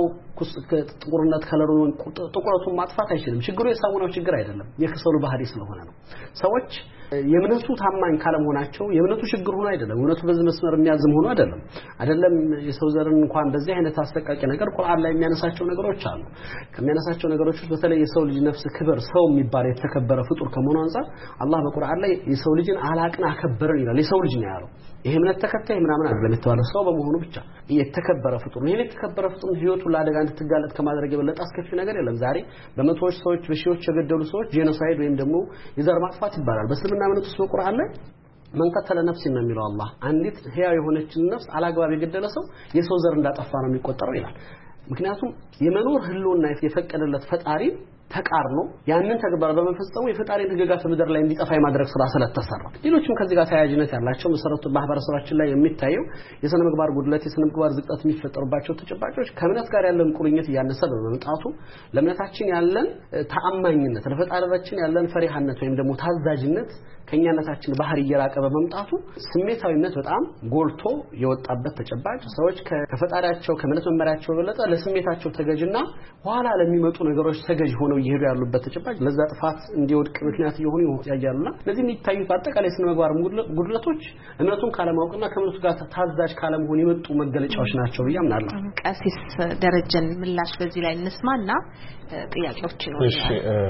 ጥቁርነት ከለሩን ጥቁረቱን ማጥፋት አይችልም ችግሩ የሳሙናው ችግር አይደለም የከሰሉ ባህሪ ስለሆነ ነው ሰዎች የእምነቱ ታማኝ ካለመሆናቸው የእምነቱ ችግር ሆኖ አይደለም እምነቱ በዚህ መስመር የሚያዝም ሆኖ አይደለም አይደለም የሰው ዘርን እንኳን በዚህ አይነት አስተቃቂ ነገር ቁርአን ላይ የሚያነሳቸው ነገሮች አሉ ከሚያነሳቸው ነገሮች ውስጥ በተለይ የሰው ልጅ ነፍስ ክብር ሰው የሚባል የተከበረ ፍጡር ከመሆኑ አንፃር አላህ በቁርአን ላይ የሰው ልጅን አላቅን አከበረን ይላል የሰው ልጅ ነው ያለው ይሄ እምነት ተከታይ ምናምን አይደለም የተባለው ሰው በመሆኑ ብቻ የተከበረ ፍጡር ነው ይሄ የተከበረ ፍጡር ህይወቱ ለአደጋ እንድትጋለጥ ከማድረግ የበለጠ አስከፊ ነገር የለም ዛሬ በመቶዎች ሰዎች በሺዎች የገደሉ ሰዎች ጄኖሳይድ ወይም ደግሞ የዘር ማጥፋት ይባላል በእስልምና እምነት ውስጥ በቁርአን ላይ من قتل نفسا من የሚለው አላህ አንዲት ህያው የሆነችን ነፍስ አላግባብ የገደለ ሰው የሰው ዘር እንዳጠፋ ነው የሚቆጠረው ይላል ምክንያቱም የመኖር ህልውና የፈቀደለት ፈጣሪ ተቃርኖ ያንን ተግባር በመፈጸሙ የፈጣሪን ህግጋት በመድር ላይ እንዲጠፋ የማድረግ ስራ ስለተሰራ ሌሎችም ከዚህ ጋር ተያያዥነት ያላቸው መሰረቱ በማህበረሰባችን ላይ የሚታየው የስነ ምግባር ጉድለት የስነ ምግባር ዝቅጠት የሚፈጠሩባቸው ተጨባጮች ከእምነት ጋር ያለን ቁርኝት እያነሰ በመምጣቱ ለእምነታችን ያለን ተአማኝነት ለፈጣሪያችን ያለን ፈሪሃነት ወይም ደግሞ ታዛዥነት ከኛነታችን ባህር እየራቀ በመምጣቱ ስሜታዊነት በጣም ጎልቶ የወጣበት ተጨባጭ ሰዎች ከፈጣሪያቸው ከእምነት መመሪያቸው በለጠ ለስሜታቸው ተገዥና ኋላ ለሚመጡ ነገሮች ተገዥ ሆነው ይሄዱ ያሉበት ተጨባጭ ለዛ ጥፋት እንዲወድቅ ምክንያት የሆኑ ያያሉና ለዚህ የሚታዩት አጠቃላይ ስነ ምግባር ጉድለቶች እምነቱን ካለማወቅና ከእምነቱ ጋር ታዛዥ ካለመሆን የመጡ መገለጫዎች ናቸው ብያምናለሁ ቀሲስ ደረጀን ምላሽ በዚህ ላይ እንስማና ጥያቄዎች ይኖራሉ እሺ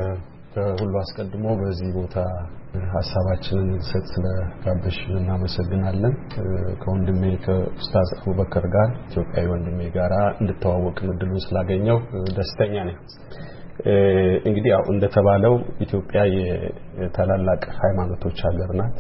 ሁሉ አስቀድሞ በዚህ ቦታ ሐሳባችንን ሰጥ ስለጋበሽ እናመሰግናለን ከወንድሜ ከኡስታዝ አቡበከር ጋር ኢትዮጵያዊ ወንድሜ ጋራ እንድተዋወቅ እድሉን ስላገኘው ደስተኛ ነኝ እንግዲህ ያው እንደተባለው ኢትዮጵያ የታላላቅ ሃይማኖቶች ሀገር ናት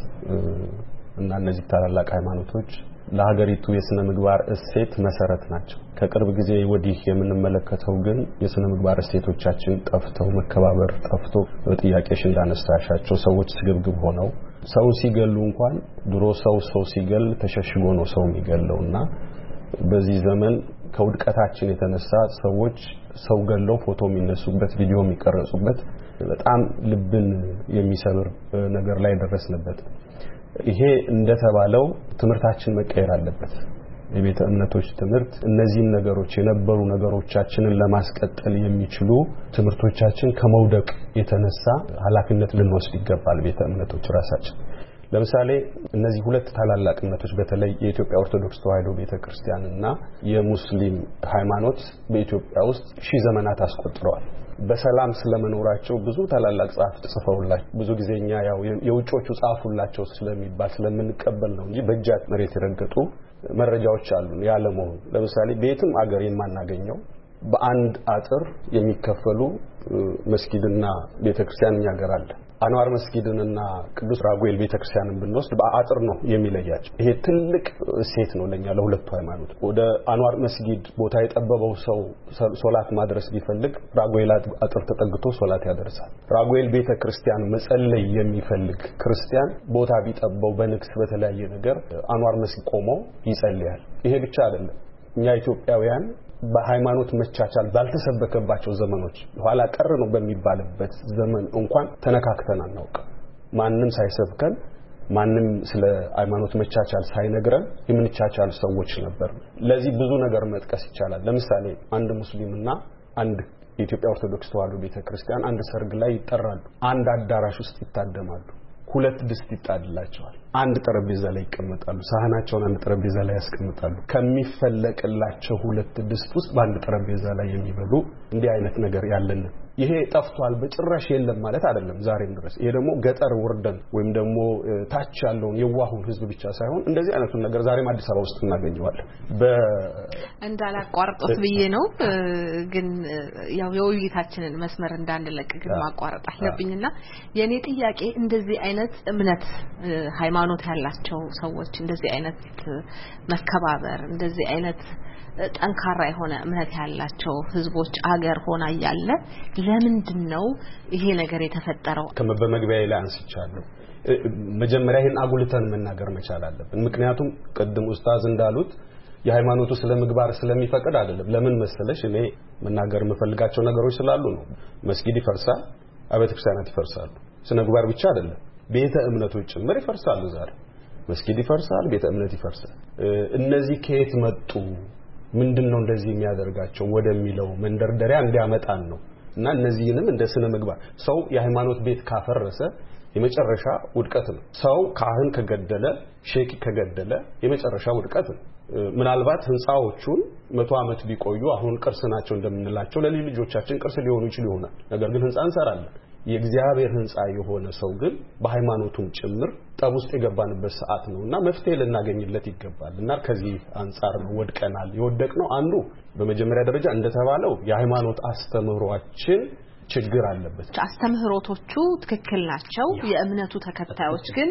እና እነዚህ ታላላቅ ሃይማኖቶች ለሀገሪቱ የስነ ምግባር እሴት መሰረት ናቸው ከቅርብ ጊዜ ወዲህ የምንመለከተው ግን የስነ ምግባር እሴቶቻችን ጠፍተው መከባበር ጠፍቶ በጥያቄሽ እንዳነሳሻቸው ሰዎች ስግብግብ ሆነው ሰው ሲገሉ እንኳን ድሮ ሰው ሰው ሲገል ተሸሽጎ ነው ሰው የሚገለውና በዚህ ዘመን ከውድቀታችን የተነሳ ሰዎች ሰው ገለው ፎቶ የሚነሱበት ቪዲዮ የሚቀርጹበት በጣም ልብን የሚሰብር ነገር ላይ ደረስንበት ይሄ እንደተባለው ትምርታችን መቀየር አለበት የቤተ እምነቶች ትምርት እነዚህን ነገሮች የነበሩ ነገሮቻችንን ለማስቀጠል የሚችሉ ትምርቶቻችን ከመውደቅ የተነሳ ኃላፊነት ልንወስድ ይገባል ቤተ እምነቶች ራሳችን ለምሳሌ እነዚህ ሁለት ታላላቅ እምነቶች በተለይ የኢትዮጵያ ኦርቶዶክስ ተዋሕዶ ቤተክርስቲያንና የሙስሊም ሃይማኖት በኢትዮጵያ ውስጥ ሺህ ዘመናት አስቆጥረዋል በሰላም ስለመኖራቸው ብዙ ታላላቅ ጻፍት ጽፈውላቸው ብዙ ጊዜኛ ያው የውጮቹ ጻፉላቸው ስለሚባል ስለምንቀበል ነው እንጂ በእጃት መሬት የረገጡ መረጃዎች አሉ ያለመሆኑ ለምሳሌ ቤትም አገር የማናገኘው በአንድ አጥር የሚከፈሉ መስጊድና ቤተክርስቲያን ያገር አለ አንዋር መስጊድንና ቅዱስ ራጉኤል ቤተክርስቲያንን ብንወስድ በአጥር ነው የሚለያቸው ይሄ ትልቅ ሴት ነው ለኛ ለሁለቱ ሃይማኖት ወደ አንዋር መስጊድ ቦታ የጠበበው ሰው ሶላት ማድረስ ቢፈልግ ራጉኤል አጥር ተጠግቶ ሶላት ያደርሳል ራጉኤል ቤተክርስቲያን መጸለይ የሚፈልግ ክርስቲያን ቦታ ቢጠበው በንክስ በተለያየ ነገር አንዋር መስጊድ ቆሞ ይጸልያል ይሄ ብቻ አይደለም እኛ ኢትዮጵያውያን በሃይማኖት መቻቻል ባልተሰበከባቸው ዘመኖች ኋላ ቀር ነው በሚባልበት ዘመን እንኳን ተነካክተን አናውቅ ማንንም ሳይሰብከን ማንንም ስለ ሃይማኖት መቻቻል ሳይነግረን የምንቻቻል ሰዎች ነበር ለዚህ ብዙ ነገር መጥቀስ ይቻላል ለምሳሌ አንድ ሙስሊምና አንድ የኢትዮጵያ ኦርቶዶክስ ተዋሕዶ ቤተክርስቲያን አንድ ሰርግ ላይ ይጠራሉ አንድ አዳራሽ ውስጥ ይታደማሉ ሁለት ድስት ይጣድላቸዋል አንድ ጠረጴዛ ላይ ይቀመጣሉ ሳህናቸውን አንድ ጠረጴዛ ላይ ያስቀምጣሉ ከሚፈለቅላቸው ሁለት ድስት ውስጥ በአንድ ጠረጴዛ ላይ የሚበሉ እንዲህ አይነት ነገር ያለን ይሄ ጠፍቷል በጭራሽ የለም ማለት አይደለም ዛሬም ድረስ ይሄ ደግሞ ገጠር ወርደን ወይም ደግሞ ታች ያለውን የዋሁን ህዝብ ብቻ ሳይሆን እንደዚህ አይነቱን ነገር ዛሬም አዲስ አበባ ውስጥ እናገኘዋለን በእንዳላቋርጦት ብዬ ነው ግን ያው የውይይታችንን መስመር እንዳንለቅ ግን ማቋረጥ አለብኝና የኔ ጥያቄ እንደዚህ አይነት እምነት ሃይማኖት ያላቸው ሰዎች እንደዚህ አይነት መከባበር እንደዚህ አይነት ጠንካራ የሆነ እምነት ያላቸው ህዝቦች አገር ሆና ያያለ ለምንድነው ይሄ ነገር የተፈጠረው ከመበመግቢያ ላይ አንስቻለሁ መጀመሪያ ይሄን አጉልተን መናገር መቻል አለብን ምክንያቱም ቀደም ኡስታዝ እንዳሉት የሃይማኖቱ ስለምግባር ስለሚፈቀድ አይደለም ለምን መሰለሽ እኔ መናገር የምፈልጋቸው ነገሮች ስላሉ ነው መስጊድ ይፈርሳል አብያተ ክርስቲያናት ይፈርሳሉ ስነምግባር ብቻ አይደለም ቤተ እምነቶች ጭምር ይፈርሳሉ ዛሬ መስጊድ ይፈርሳል ቤተ እምነት ይፈርሳል እነዚህ ከየት መጡ ምንድነው እንደዚህ የሚያደርጋቸው ወደሚለው መንደርደሪያ እንዲያመጣን ነው እና እነዚህንም እንደ ስነ ምግባር ሰው የሃይማኖት ቤት ካፈረሰ የመጨረሻ ውድቀት ነው ሰው ካህን ከገደለ ሼክ ከገደለ የመጨረሻ ውድቀት ነው ምናልባት ህንጻዎቹን መቶ አመት ቢቆዩ አሁን ቅርስ ናቸው እንደምንላቸው ለልጆቻችን ቅርስ ሊሆኑ ይችላል ይሆናል ነገር ግን ህንጻ እንሰራለን የእግዚአብሔር ህንጻ የሆነ ሰው ግን በሃይማኖቱም ጭምር ጠብ ውስጥ የገባንበት ሰዓት ነውና መፍትሄ ልናገኝለት ይገባልና ከዚህ አንፃር ነው ወድቀናል የወደቅነው አንዱ በመጀመሪያ ደረጃ እንደተባለው የሃይማኖት አስተምህሮአችን ችግር አለበት አስተምህሮቶቹ ትክክል ናቸው የእምነቱ ተከታዮች ግን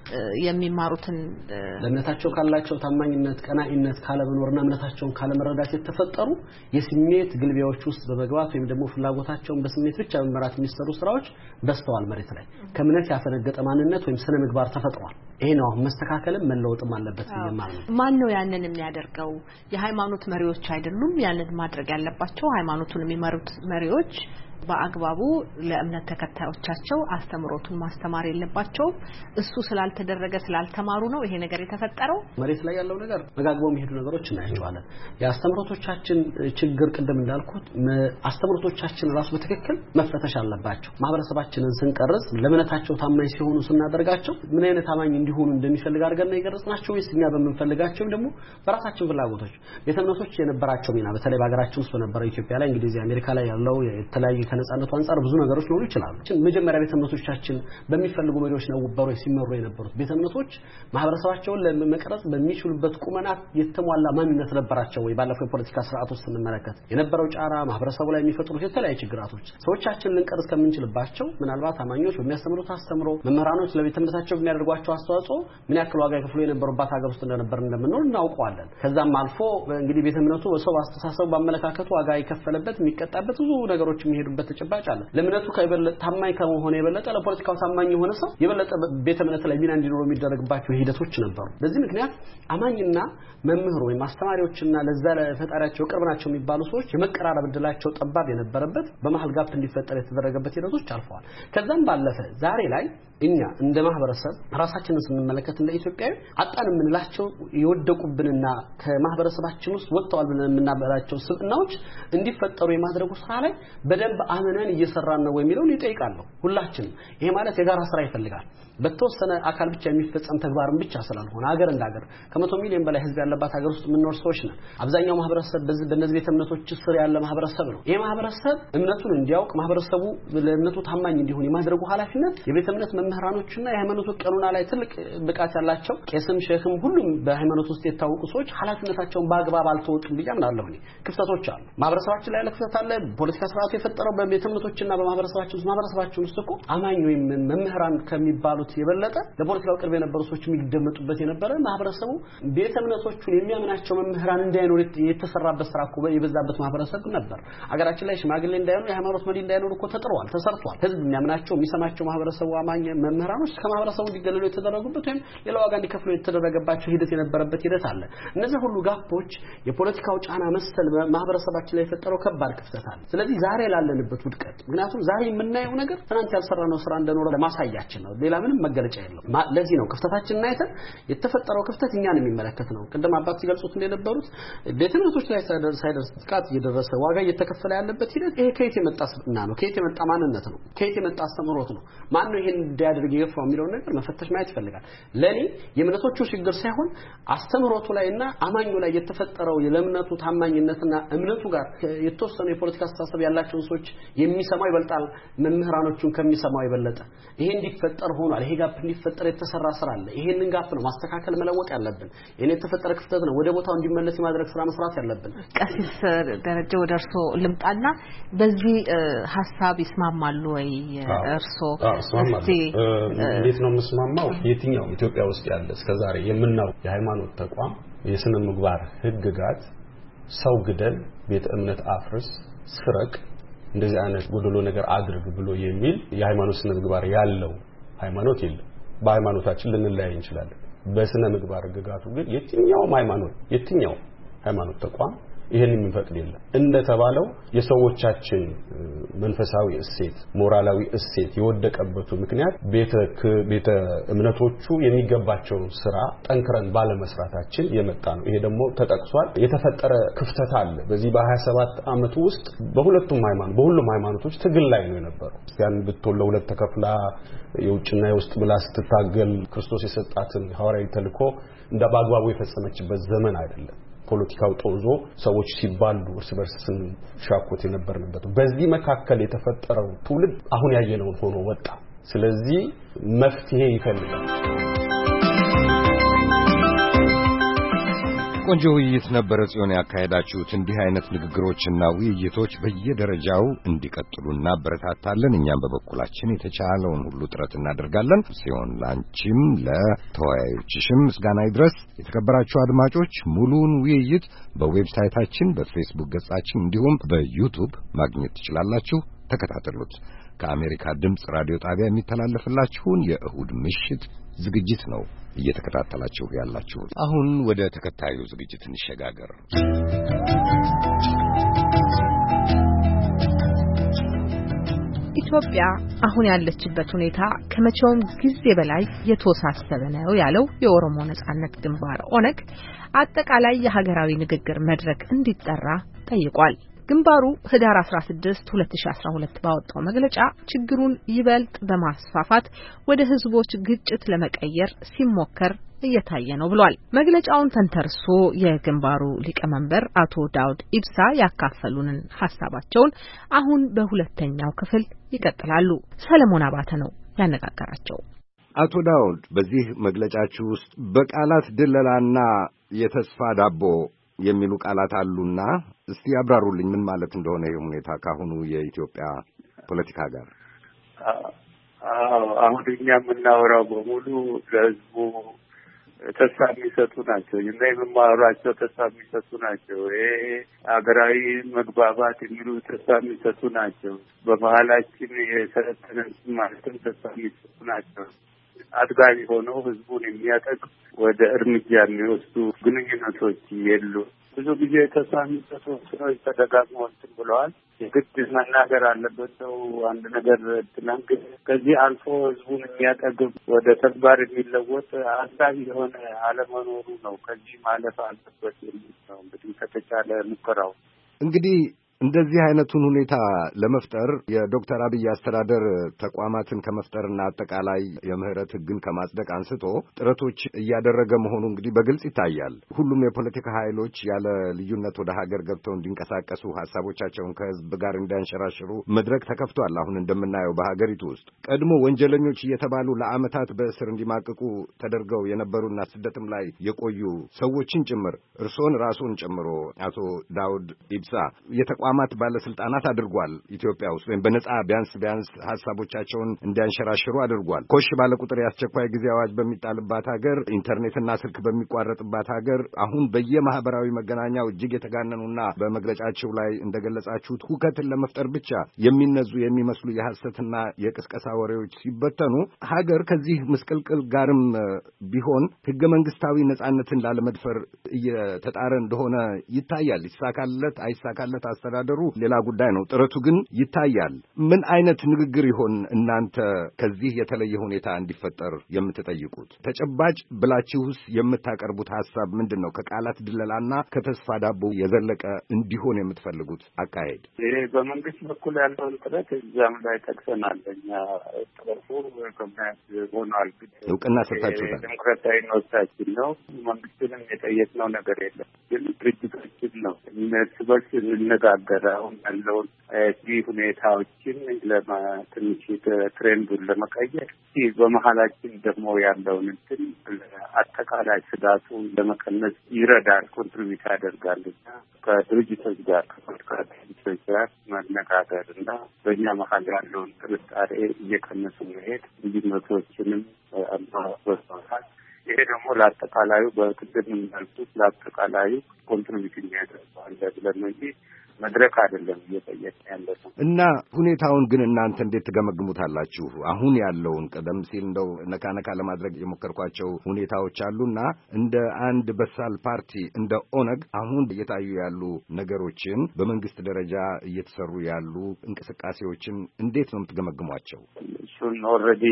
የሚማሩትን ለነታቸው ካላቸው ታማኝነት ቀናኢነት ካለመኖርና እምነታቸውን ካለመረዳት የተፈጠሩ የስሜት ግልቢያዎች ውስጥ በመግባት ወይም ደግሞ ፍላጎታቸውን በስሜት ብቻ በመራት የሚሰሩ ስራዎች በስተዋል መሬት ላይ ከእምነት ያፈነገጠ ማንነት ወይም ስነ ምግባር ተፈጥሯል ይሄ ነው መስተካከልም መለወጥም አለበት ማለት ነው ማን ነው ያንን የሚያደርገው የሃይማኖት መሪዎች አይደሉም ያንን ማድረግ ያለባቸው ሃይማኖቱን የሚመሩት መሪዎች በአግባቡ ለእምነት ተከታዮቻቸው አስተምሮቱን ማስተማር የለባቸው እሱ ስላልተደረገ ስላልተማሩ ነው ይሄ ነገር የተፈጠረው መሬት ላይ ያለው ነገር መጋግቦ የሚሄዱ ነገሮች እናያቸዋለን የአስተምሮቶቻችን ችግር ቀደም እንዳልኩት አስተምሮቶቻችን ራሱ በትክክል መፈተሽ አለባቸው ማህበረሰባችንን ስንቀርጽ ለእምነታቸው ታማኝ ሲሆኑ ስናደርጋቸው ምን አይነት ታማኝ እንዲሆኑ እንደሚፈልግ አድርገን ነው የቀረጽናቸው ወይስ እኛ በመንፈልጋቸው ደግሞ በራሳችን ፍላጎቶች ቤተእምነቶች የነበራቸው ሚና በተለይ በአገራችን ውስጥ በነበረው ኢትዮጵያ ላይ እንግዲህ አሜሪካ ላይ ያለው የተለያየ ከነጻነቱ አንፃር ብዙ ነገሮች ሊኖሩ ይችላሉ መጀመሪያ ቤተእምነቶቻችን በሚፈልጉ መሪዎች ነው ወበሩ ሲመሩ የነበሩት ቤተእምነቶች ማህበረሰባቸውን ለመቀረጽ በሚችሉበት ቁመና የተሟላ ማንነት ነበራቸው ወይ ባለፈው ፖለቲካ ስርዓት ውስጥ እንመለከት የነበረው ጫራ ማህበረሰቡ ላይ የሚፈጥሩት የተለያየ ችግራቶች ሰዎቻችን ልንቀርጽ ከምንችልባቸው ምናልባት አማኞች በሚያስተምሩት አስተምሮ መምህራኖች ለቤተእምነታቸው የሚያደርጓቸው አስተዋጽኦ ምን ያክል ዋጋ ይከፍሉ የነበሩባት ሀገር ውስጥ እንደነበር እንደምንኖር እናውቀዋለን ከዛም አልፎ እንግዲህ ቤተእምነቱ በሰው አስተሳሰብ በአመለካከቱ ዋጋ ይከፈለበት የሚቀጣበት ብዙ ነገሮች የሚሄዱ በተጨባጭ አለ ለምነቱ ከበለጠ ታማኝ ከመሆነ የበለጠ ለፖለቲካው ታማኝ የሆነ ሰው የበለጠ ቤተእምነት ላይ ሚና እንዲኖር የሚደረግባቸው ሂደቶች ነበሩ በዚህ ምክንያት አማኝና መምህር ወይ ማስተማሪዎችና ለዛ ለፈጣሪያቸው ቅርብ ናቸው የሚባሉ ሰዎች የመቀራረብ እድላቸው ጠባብ የነበረበት በመሃል ጋፕ እንዲፈጠር የተደረገበት ሂደቶች አልፈዋል ከዛም ባለፈ ዛሬ ላይ እኛ እንደ ማህበረሰብ ራሳችንን ስንመለከት እንደ ኢትዮጵያዊ አጣን የምንላቸው የወደቁብንና ከማህበረሰባችን ውስጥ ወጥተዋል ብለን የምናበላቸው ስብናዎች እንዲፈጠሩ የማድረጉ ስራ ላይ በደንብ አመነን እየሰራን ነው የሚለውን ይጠይቃሉ ሁላችንም ይሄ ማለት የጋራ ስራ ይፈልጋል በተወሰነ አካል ብቻ የሚፈጸም ተግባርን ብቻ ስላልሆነ ሀገር እንዳገር ከመቶ ሚሊዮን በላይ ህዝብ ያለባት ሀገር ውስጥ የምንኖር ሰዎች ነን አብዛኛው ማህበረሰብ በዚህ በእነዚህ ቤተእምነቶች ስር ያለ ማህበረሰብ ነው ይሄ ማህበረሰብ እምነቱን እንዲያውቅ ማህበረሰቡ ለእምነቱ ታማኝ እንዲሆን የማድረጉ ኃላፊነት የቤተእምነት መምህራኖችና የሃይማኖቱ ቀኑና ላይ ትልቅ ብቃት ያላቸው ቄስም ሼክም ሁሉም በሃይማኖት ውስጥ የታወቁ ሰዎች ኃላፊነታቸውን በአግባብ አልተወጡም ብያምናለሁ እኔ ክፍተቶች አሉ ማህበረሰባችን ላይ ለክፍተት አለ ፖለቲካ ስርዓቱ የፈጠረው በቤተእምነቶችና በማህበረሰባችን ውስጥ ማህበረሰባችን ውስጥ እኮ አማኝ ወይም መምህራን ከሚባሉ የበለጠ ለፖለቲካው ቅርብ የነበሩ ሰዎች የሚደመጡበት የነበረ ማህበረሰቡ ቤተእምነቶቹን የሚያምናቸው መምህራን እንዳይኖር የተሰራበት ስራ እኮ የበዛበት ማህበረሰብ ነበር አገራችን ላይ ሽማግሌ እንዳይኖር የሃይማኖት መሪ እንዳይኖር እኮ ተጥሯል ተሰርቷል ህዝብ የሚያምናቸው የሚሰማቸው ማህበረሰቡ አማኝ መምህራኖች ከማህበረሰቡ እንዲገለሉ የተደረጉበት ወይም ሌላ ዋጋ እንዲከፍሉ የተደረገባቸው ሂደት የነበረበት ሂደት አለ እነዚህ ሁሉ ጋፖች የፖለቲካው ጫና መሰል ማህበረሰባችን ላይ የፈጠረው ከባድ ክፍተት አለ ስለዚህ ዛሬ ላለንበት ውድቀት ምክንያቱም ዛሬ የምናየው ነገር ትናንት ያልሰራነው ስራ እንደኖረ ለማሳያችን ነው ሌላ ምንም መገለጫ የለውም ለዚህ ነው ክፍተታችንን አይተን የተፈጠረው ክፍተት እኛን የሚመለከት ነው ቅድም አባት ሲገልጹት እንደነበሩት ቤተእምነቶች ላይ ሳይደርስ ጥቃት እየደረሰ ዋጋ እየተከፈለ ያለበት ሂደት ይሄ ከየት የመጣ ስብዕና ነው ከየት የመጣ ማንነት ነው ከየት የመጣ አስተምሮት ነው ማን ነው ይሄን ሊያደርግ ይገፋው የሚለው ነገር መፈተሽ ማየት ይፈልጋል ለኔ የእምነቶቹ ችግር ሳይሆን አስተምሮቱ ላይና አማኙ ላይ የተፈጠረው የለምነቱ ታማኝነትና እምነቱ ጋር የተወሰነ የፖለቲካ አስተሳሰብ ያላቸው ሰዎች የሚሰማው ይበልጣል መምህራኖቹን ከሚሰማው ይበልጣ ይሄ እንዲፈጠር ሆኗል ይሄ ጋፕ እንዲፈጠር የተሰራ ስራ አለ ይሄንን ጋፕ ነው ማስተካከል መለወጥ ያለብን የኔ የተፈጠረ ክፍተት ነው ወደ ቦታው እንዲመለስ ማድረግ ስራ መስራት ያለብን ቀሲስ ደረጀ ወደ እርሶ ልምጣና በዚህ ሐሳብ ይስማማሉ ወይ እርሶ እስቲ እንዴት ነው መስማማው የትኛው ኢትዮጵያ ውስጥ ያለ እስከዛሬ የምናው የሃይማኖት ተቋም የስነ ምግባር ህግጋት ሰው ግደል ቤተ እምነት አፍርስ ስረቅ እንደዚህ አይነት ጎደሎ ነገር አድርግ ብሎ የሚል የሃይማኖት ስነ ምግባር ያለው ሃይማኖት የለም በሃይማኖታችን ልንለያይ እንችላለን በስነ ምግባር ህግጋቱ ግን የትኛው ሃይማኖት የትኛው ሃይማኖት ተቋም ይሄን የሚፈቅድ የለም እንደተባለው የሰዎቻችን መንፈሳዊ እሴት ሞራላዊ እሴት የወደቀበቱ ምክንያት ቤተ ቤተ እምነቶቹ የሚገባቸው ስራ ጠንክረን ባለመስራታችን የመጣ ነው ይሄ ደግሞ ተጠቅሷል የተፈጠረ ክፍተት አለ በዚህ በ27 አመት ውስጥ በሁለቱም ሃይማኖት በሁሉም ሃይማኖቶች ትግል ላይ ነው የነበረው ያን ብትወለ ሁለት ተከፍላ የውጭና የውስጥ ብላ ስትታገል ክርስቶስ የሰጣትን ሐዋርያዊ ተልእኮ እንደ ባግባቡ የፈጸመችበት ዘመን አይደለም ፖለቲካው ጦዞ ሰዎች ሲባሉ እርስ በርስ ሻኮት የነበርንበት በዚህ መካከል የተፈጠረው ትውልድ አሁን ያየነው ሆኖ ወጣ ስለዚህ መፍትሄ ይፈልጋል ቆንጆ ውይይት ነበር ጽዮን ያካሄዳችሁት እንዲህ አይነት ንግግሮችና ውይይቶች በየደረጃው እንዲቀጥሉና በረታታለን እኛም በበኩላችን የተቻለውን ሁሉ ጥረት እናደርጋለን ጽዮን ላንቺም ለተወያዮችሽም ምስጋና ይድረስ የተከበራችሁ አድማጮች ሙሉውን ውይይት በዌብሳይታችን በፌስቡክ ገጻችን እንዲሁም በዩቲዩብ ማግኘት ትችላላችሁ ተከታተሉት ከአሜሪካ ድምጽ ራዲዮ ጣቢያ የሚተላለፍላችሁን የእሁድ ምሽት ዝግጅት ነው እየተከታተላችሁ ያላችሁት አሁን ወደ ተከታዩ ዝግጅት እንሸጋገር ኢትዮጵያ አሁን ያለችበት ሁኔታ ከመቼውም ጊዜ በላይ የተወሳሰበ ነው ያለው የኦሮሞ ነጻነት ግንባር ኦነግ አጠቃላይ የሀገራዊ ንግግር መድረክ እንዲጠራ ጠይቋል ግንባሩ ህዳር አስራ ስድስት ሁለት ሺህ አስራ ሁለት ባወጣው መግለጫ ችግሩን ይበልጥ በማስፋፋት ወደ ህዝቦች ግጭት ለመቀየር ሲሞከር እየታየ ነው ብሏል መግለጫውን ተንተርሶ የግንባሩ ሊቀመንበር አቶ ዳውድ ኢብሳ ያካፈሉንን ሐሳባቸውን አሁን በሁለተኛው ክፍል ይቀጥላሉ ሰለሞን አባተ ነው ያነጋገራቸው አቶ ዳውድ በዚህ መግለጫችሁ ውስጥ በቃላት ድለላና የተስፋ ዳቦ የሚሉ ቃላት አሉና እስቲ ያብራሩልኝ ምን ማለት እንደሆነ ይሄ ሁኔታ ካሁኑ የኢትዮጵያ ፖለቲካ ጋር አዎ አሁን እኛ የምናወራው በሙሉ ለህዝቡ ተስፋ የሚሰጡ ናቸው እና የምናወራቸው ተስፋ የሚሰጡ ናቸው ይሄ ሀገራዊ መግባባት የሚሉ ተስፋ የሚሰጡ ናቸው በመሀላችን የሰለጠነ ማለትም ተስፋ የሚሰጡ ናቸው አጥጋቢ ሆነው ህዝቡን የሚያጠቅ ወደ እርምጃ የሚወስዱ ግንኙነቶች የሉ ብዙ ጊዜ ተስፋ የሚሰጡ ስራዎች ተደጋግሞ እንትን ብለዋል የግድ መናገር አለበት ሰው አንድ ነገር ትናንት ከዚህ አልፎ ህዝቡን የሚያጠግብ ወደ ተግባር የሚለወጥ አሳቢ የሆነ አለመኖሩ ነው ከዚህ ማለፍ አለበት የሚል ነው እንግዲህ ከተቻለ ሙከራው እንግዲህ እንደዚህ አይነቱን ሁኔታ ለመፍጠር የዶክተር አብይ አስተዳደር ተቋማትን ከመፍጠርና አጠቃላይ የምህረት ህግን ከማጽደቅ አንስቶ ጥረቶች እያደረገ መሆኑ እንግዲህ በግልጽ ይታያል ሁሉም የፖለቲካ ኃይሎች ያለ ልዩነት ወደ ሀገር ገብተው እንዲንቀሳቀሱ ሐሳቦቻቸውን ከህዝብ ጋር እንዲያንሸራሽሩ መድረክ ተከፍቷል አሁን እንደምናየው በሀገሪቱ ውስጥ ቀድሞ ወንጀለኞች እየተባሉ ለዓመታት በእስር እንዲማቅቁ ተደርገው የነበሩና ስደትም ላይ የቆዩ ሰዎችን ጭምር እርሶን ራስዎን ጨምሮ አቶ ዳውድ ኢብሳ የተቋማት ባለስልጣናት አድርጓል ኢትዮጵያ ውስጥ ወይም በነጻ ቢያንስ ቢያንስ ሐሳቦቻቸውን እንዲያንሸራሽሩ አድርጓል ኮሽ ባለ ቁጥር ያስቸኳይ ጊዜ አዋጅ በሚጣልባት ሀገር ኢንተርኔትና ስልክ በሚቋረጥባት ሀገር አሁን በየማህበራዊ መገናኛው እጅግ የተጋነኑና በመግለጫቸው ላይ እንደገለጻችሁት ሁከትን ለመፍጠር ብቻ የሚነዙ የሚመስሉ የሐሰትና የቅስቀሳ ወሬዎች ሲበተኑ ሀገር ከዚህ ምስቅልቅል ጋርም ቢሆን ህገ መንግስታዊ ነጻነትን ላለመድፈር እየተጣረ እንደሆነ ይታያል ይሳካለት አይሳካለት ማስተዳደሩ ሌላ ጉዳይ ነው። ጥረቱ ግን ይታያል። ምን አይነት ንግግር ይሆን እናንተ ከዚህ የተለየ ሁኔታ እንዲፈጠር የምትጠይቁት? ተጨባጭ ብላችሁስ የምታቀርቡት ሐሳብ ምንድን ነው? ከቃላት ድለላና ከተስፋ ዳቦ የዘለቀ እንዲሆን የምትፈልጉት አካሄድ? ይሄ በመንግስት በኩል ያለውን ጥረት እዛም ላይ ጠቅሰናል። እኛ ጥረቱ ኮሚያት ሆኗል። እውቅና ሰጥታችሁታል። ዲሞክራሲያዊ መብታችን ነው። መንግስትንም የጠየቅነው ነገር የለም። ግን ድርጅቶችን ነው እርስ በርስ እንነጋገር አሁን ያለውን እዚህ ሁኔታዎችን ለትንሽ ትሬንዱን ለመቀየር በመሀላችን ደግሞ ያለውን እንትን አጠቃላይ ስጋቱ ለመቀነስ ይረዳል፣ ኮንትሪቢዩት ያደርጋልና ከድርጅቶች ጋር ከፖለቲካ ድርጅቶች ጋር መነጋገር እና በእኛ መሀል ያለውን ጥርጣሬ እየቀነሱ መሄድ ልዩነቶችንም ማስወጣት ይሄ ደግሞ ለአጠቃላዩ በቅድም እንዳልኩት ለአጠቃላዩ ኮንትሪቢዩት የሚያደርገዋል ብለን ነው እንጂ መድረክ አይደለም እየጠየቅን ያለ ነው። እና ሁኔታውን ግን እናንተ እንዴት ትገመግሙታላችሁ? አሁን ያለውን ቀደም ሲል እንደው ነካ ነካ ለማድረግ የሞከርኳቸው ሁኔታዎች አሉና እንደ አንድ በሳል ፓርቲ እንደ ኦነግ አሁን እየታዩ ያሉ ነገሮችን በመንግስት ደረጃ እየተሰሩ ያሉ እንቅስቃሴዎችን እንዴት ነው የምትገመግሟቸው? እሱን ኦልሬዲ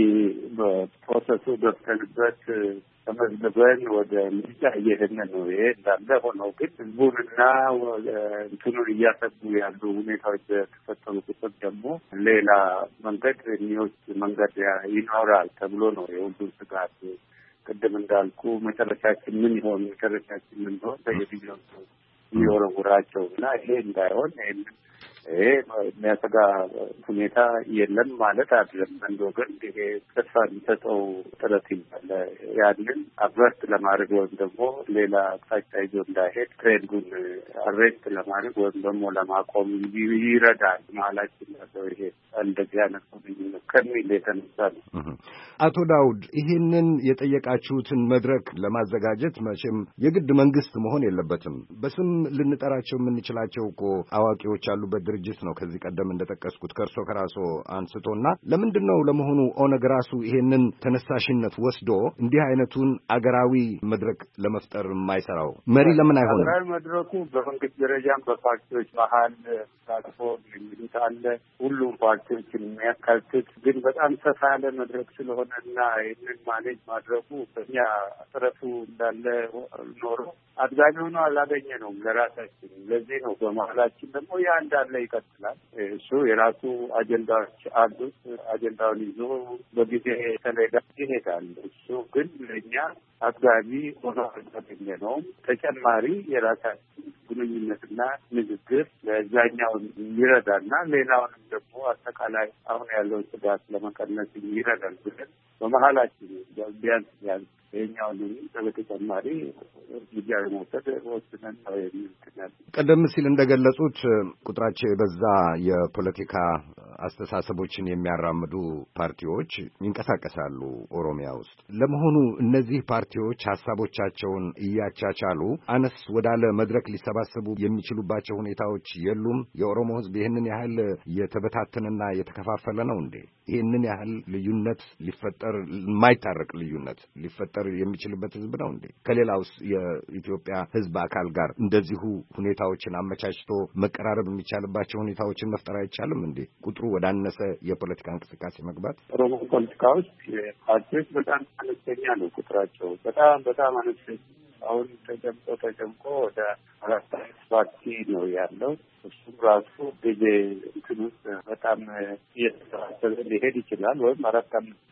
በፕሮሰሱ ገብተንበት ተመዝግበን ወደ ምርጫ እየሄድን ነው። ይሄ እንዳለ ሆነው ግን ህዝቡንና እንትኑን እያሰቡ ያሉ ሁኔታዎች በተፈጠሩ ቁጥር ደግሞ ሌላ መንገድ ኒዎች መንገድ ይኖራል ተብሎ ነው የሁሉ ስጋት። ቅድም እንዳልኩ መጨረሻችን ምን ይሆን መጨረሻችን ምን ይሆን በየጊዜው የሚወረውራቸው እና ይሄ እንዳይሆን ይሄን ይሄ የሚያሰጋ ሁኔታ የለም ማለት አይደለም። አንድ ወገን ይሄ ተስፋ የሚሰጠው ጥረት ይላል። ያንን አብረስት ለማድረግ ወይም ደግሞ ሌላ አቅጣጫ ይዞ እንዳይሄድ ትሬንዱን አሬስት ለማድረግ ወይም ደግሞ ለማቆም ይረዳል ማለትም ነው። ይሄ እንደዚህ አይነት ነው ከሚል የተነሳ ነው። አቶ ዳውድ ይህንን የጠየቃችሁትን መድረክ ለማዘጋጀት መቼም የግድ መንግስት መሆን የለበትም። በስም ልንጠራቸው የምንችላቸው እኮ አዋቂዎች ያሉበት ድርጅት ነው። ከዚህ ቀደም እንደጠቀስኩት ከእርሶ ከራሶ አንስቶና ለምንድን ነው ለመሆኑ ኦነግ ራሱ ይሄንን ተነሳሽነት ወስዶ እንዲህ አይነቱን አገራዊ መድረክ ለመፍጠር የማይሰራው? መሪ ለምን አይሆንም? አገራዊ መድረኩ በመንግስት ደረጃም በፓርቲዎች መሀል ታቅፎ የሚሉት አለ። ሁሉም ፓርቲዎችን የሚያካትት ግን በጣም ሰፋ ያለ መድረክ ስለሆነና ይህንን ማኔጅ ማድረጉ በእኛ ጥረቱ እንዳለ ኖሮ አድጋሚ ሆኖ አላገኘ ነው ለራሳችን። ለዚህ ነው በመሀላችን ደግሞ ያ እንዳለ ይቀጥላል። እሱ የራሱ አጀንዳዎች አሉት። አጀንዳውን ይዞ በጊዜ ሰሌዳ ይሄዳል። እሱ ግን ለእኛ አጥጋቢ ሆኖ አላገኘ ነው። ተጨማሪ የራሳችን ግንኙነትና ንግግር ለዛኛው ይረዳና ሌላውንም ደግሞ አጠቃላይ አሁን ያለውን ስጋት ለመቀነስ ይረዳል ብለን በመሀላችን ቢያንስ ቢያንስ ይኸኛውን በተጨማሪ እርምጃ መውሰድ ወስነን ነው የሚልክናል። ቀደም ሲል እንደገለጹት ቁጥራቸው የበዛ የፖለቲካ አስተሳሰቦችን የሚያራምዱ ፓርቲዎች ይንቀሳቀሳሉ ኦሮሚያ ውስጥ። ለመሆኑ እነዚህ ፓርቲዎች ሀሳቦቻቸውን እያቻቻሉ አነስ ወዳለ መድረክ ሊሰባሰቡ የሚችሉባቸው ሁኔታዎች የሉም? የኦሮሞ ሕዝብ ይህንን ያህል የተበታተነና የተከፋፈለ ነው እንዴ? ይህንን ያህል ልዩነት ሊፈጠር የማይታረቅ ልዩነት ሊፈጠር የሚችልበት ሕዝብ ነው እንዴ? ከሌላውስ የኢትዮጵያ ሕዝብ አካል ጋር እንደዚሁ ሁኔታዎችን አመቻችቶ መቀራረብ የሚቻልባቸው ሁኔታዎችን መፍጠር አይቻልም እንዴ? ቁጥሩ ወደ አነሰ የፖለቲካ እንቅስቃሴ መግባት። ኦሮሞ ፖለቲካ ውስጥ ፓርቲዎች በጣም አነስተኛ ነው ቁጥራቸው፣ በጣም በጣም አነስተኛ። አሁን ተጨምቆ ተጨምቆ ወደ አራት አምስት ፓርቲ ነው ያለው። እሱም ራሱ ጊዜ እንትን ውስጥ በጣም እየተሰባሰበ ሊሄድ ይችላል። ወይም አራት አምስት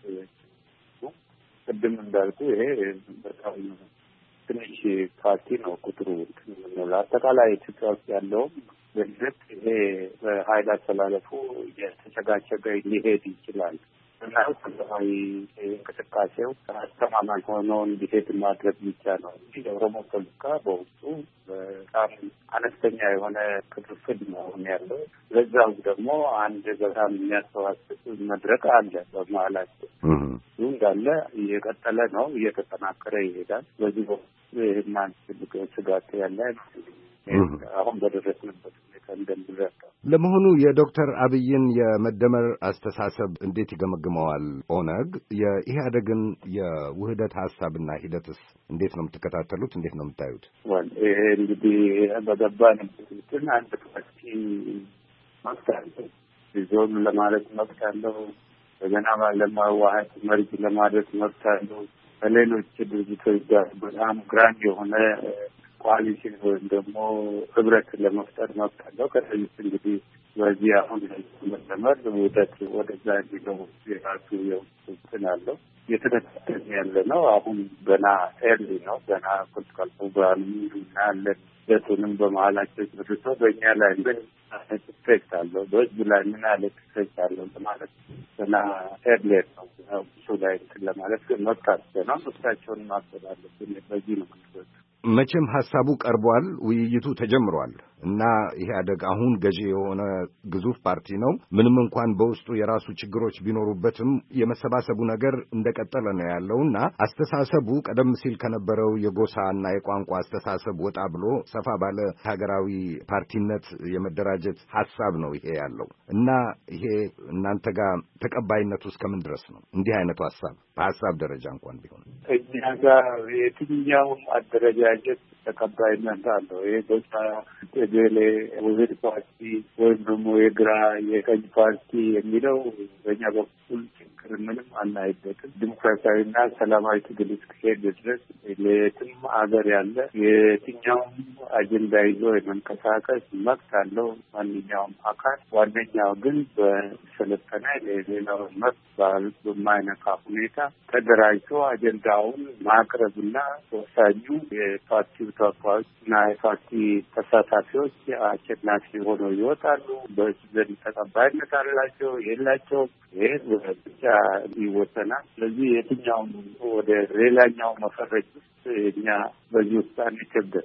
ቅድም እንዳልኩ ይሄ በጣም ትንሽ ፓርቲ ነው ቁጥሩ እንትን አጠቃላይ ኢትዮጵያ ውስጥ ያለውም በሂደት ይሄ በሀይል አስተላለፉ እየተቸጋቸገ ሊሄድ ይችላል እና ሰላማዊ እንቅስቃሴው አስተማማኝ ሆኖ እንዲሄድ ማድረግ ብቻ ነው እንጂ የኦሮሞ ፖለቲካ በውስጡ በጣም አነስተኛ የሆነ ክፍፍል ነው ያለው። ለዛው ደግሞ አንድ በጣም የሚያስተዋስብ መድረክ አለ በመሀላቸው። እሱ እንዳለ እየቀጠለ ነው፣ እየተጠናከረ ይሄዳል። በዚህ በኩል ይህና ስጋት ያለ አሁን በደረስንበት ሁኔታ እንደምንረዳው። ለመሆኑ የዶክተር አብይን የመደመር አስተሳሰብ እንዴት ይገመግመዋል ኦነግ? የኢህአደግን የውህደት ሀሳብና ሂደትስ እንዴት ነው የምትከታተሉት? እንዴት ነው የምታዩት? ይሄ እንግዲህ በገባንበት እንትን አንድ ፓርቲ መብት አለው፣ ዞን ለማለት መብት አለው፣ እንደገና ለማዋሃድ መርጅ ለማድረግ መብት አለው። ከሌሎች ድርጅቶች ጋር በጣም ግራንድ የሆነ ኮአሊሽን ወይም ደግሞ ህብረት ለመፍጠር መብት አለው። ከዚህ እንግዲህ በዚህ አሁን መደመር ውህደት ወደዛ የሚለው የራሱ የውስጥን አለው እየተከታተልን ያለ ነው። አሁን ገና ኤርሊ ነው። ገና ፖለቲካል ፕሮግራም እናያለን። ሁለቱንም በመሀላቸው ጨርሶ በእኛ ላይ ምን አይነት ኢፌክት አለው፣ በህዝብ ላይ ምን አይነት ኢፌክት አለው ለማለት ገና ኤርሊ ነው። እሱ ላይ ለማለት ግን መብት አለ ነው። መብታቸውን ማክበር አለብን። በዚህ ነው የምንወጣው። መቼም ሐሳቡ ቀርቧል፣ ውይይቱ ተጀምሯል እና ኢህአደግ አሁን ገዢ የሆነ ግዙፍ ፓርቲ ነው። ምንም እንኳን በውስጡ የራሱ ችግሮች ቢኖሩበትም የመሰባሰቡ ነገር እንደቀጠለ ነው ያለውና አስተሳሰቡ ቀደም ሲል ከነበረው የጎሳና የቋንቋ አስተሳሰብ ወጣ ብሎ ሰፋ ባለ ሀገራዊ ፓርቲነት የመደራጀት ሐሳብ ነው ይሄ ያለው እና ይሄ እናንተ ጋር ተቀባይነቱ እስከምን ድረስ ነው? እንዲህ አይነቱ ሐሳብ በሐሳብ ደረጃ እንኳን ቢሆን እኛ ጋር የትኛውም አደረጃጀት ተቀባይነት አለው። ይሄ ጎሳ ገሌ ውህድ ፓርቲ ወይም ደግሞ የግራ የቀኝ ፓርቲ የሚለው በእኛ በኩል ችግር ምንም አናይበትም። ዲሞክራሲያዊና ሰላማዊ ትግል እስከሄድ ድረስ ለየትም ሀገር ያለ የትኛውም አጀንዳ ይዞ የመንቀሳቀስ መብት አለው ማንኛውም አካል። ዋነኛው ግን በሰለጠነ የሌላውን መብት ባህል በማይነካ ሁኔታ ተደራጅቶ አጀንዳውን ማቅረብና ወሳኙ የፓርቲው ተወካዮች እና የፓርቲ ተሳታፊዎች አሸናፊ ሆነው ይወጣሉ። በህዝብ ዘንድ ተቀባይነት አላቸው የላቸውም፣ ይህ ብቻ ይወሰናል። ስለዚህ የትኛውም ወደ ሌላኛው መፈረጅ ውስጥ እኛ በዚህ ውስጥ አንቸገር።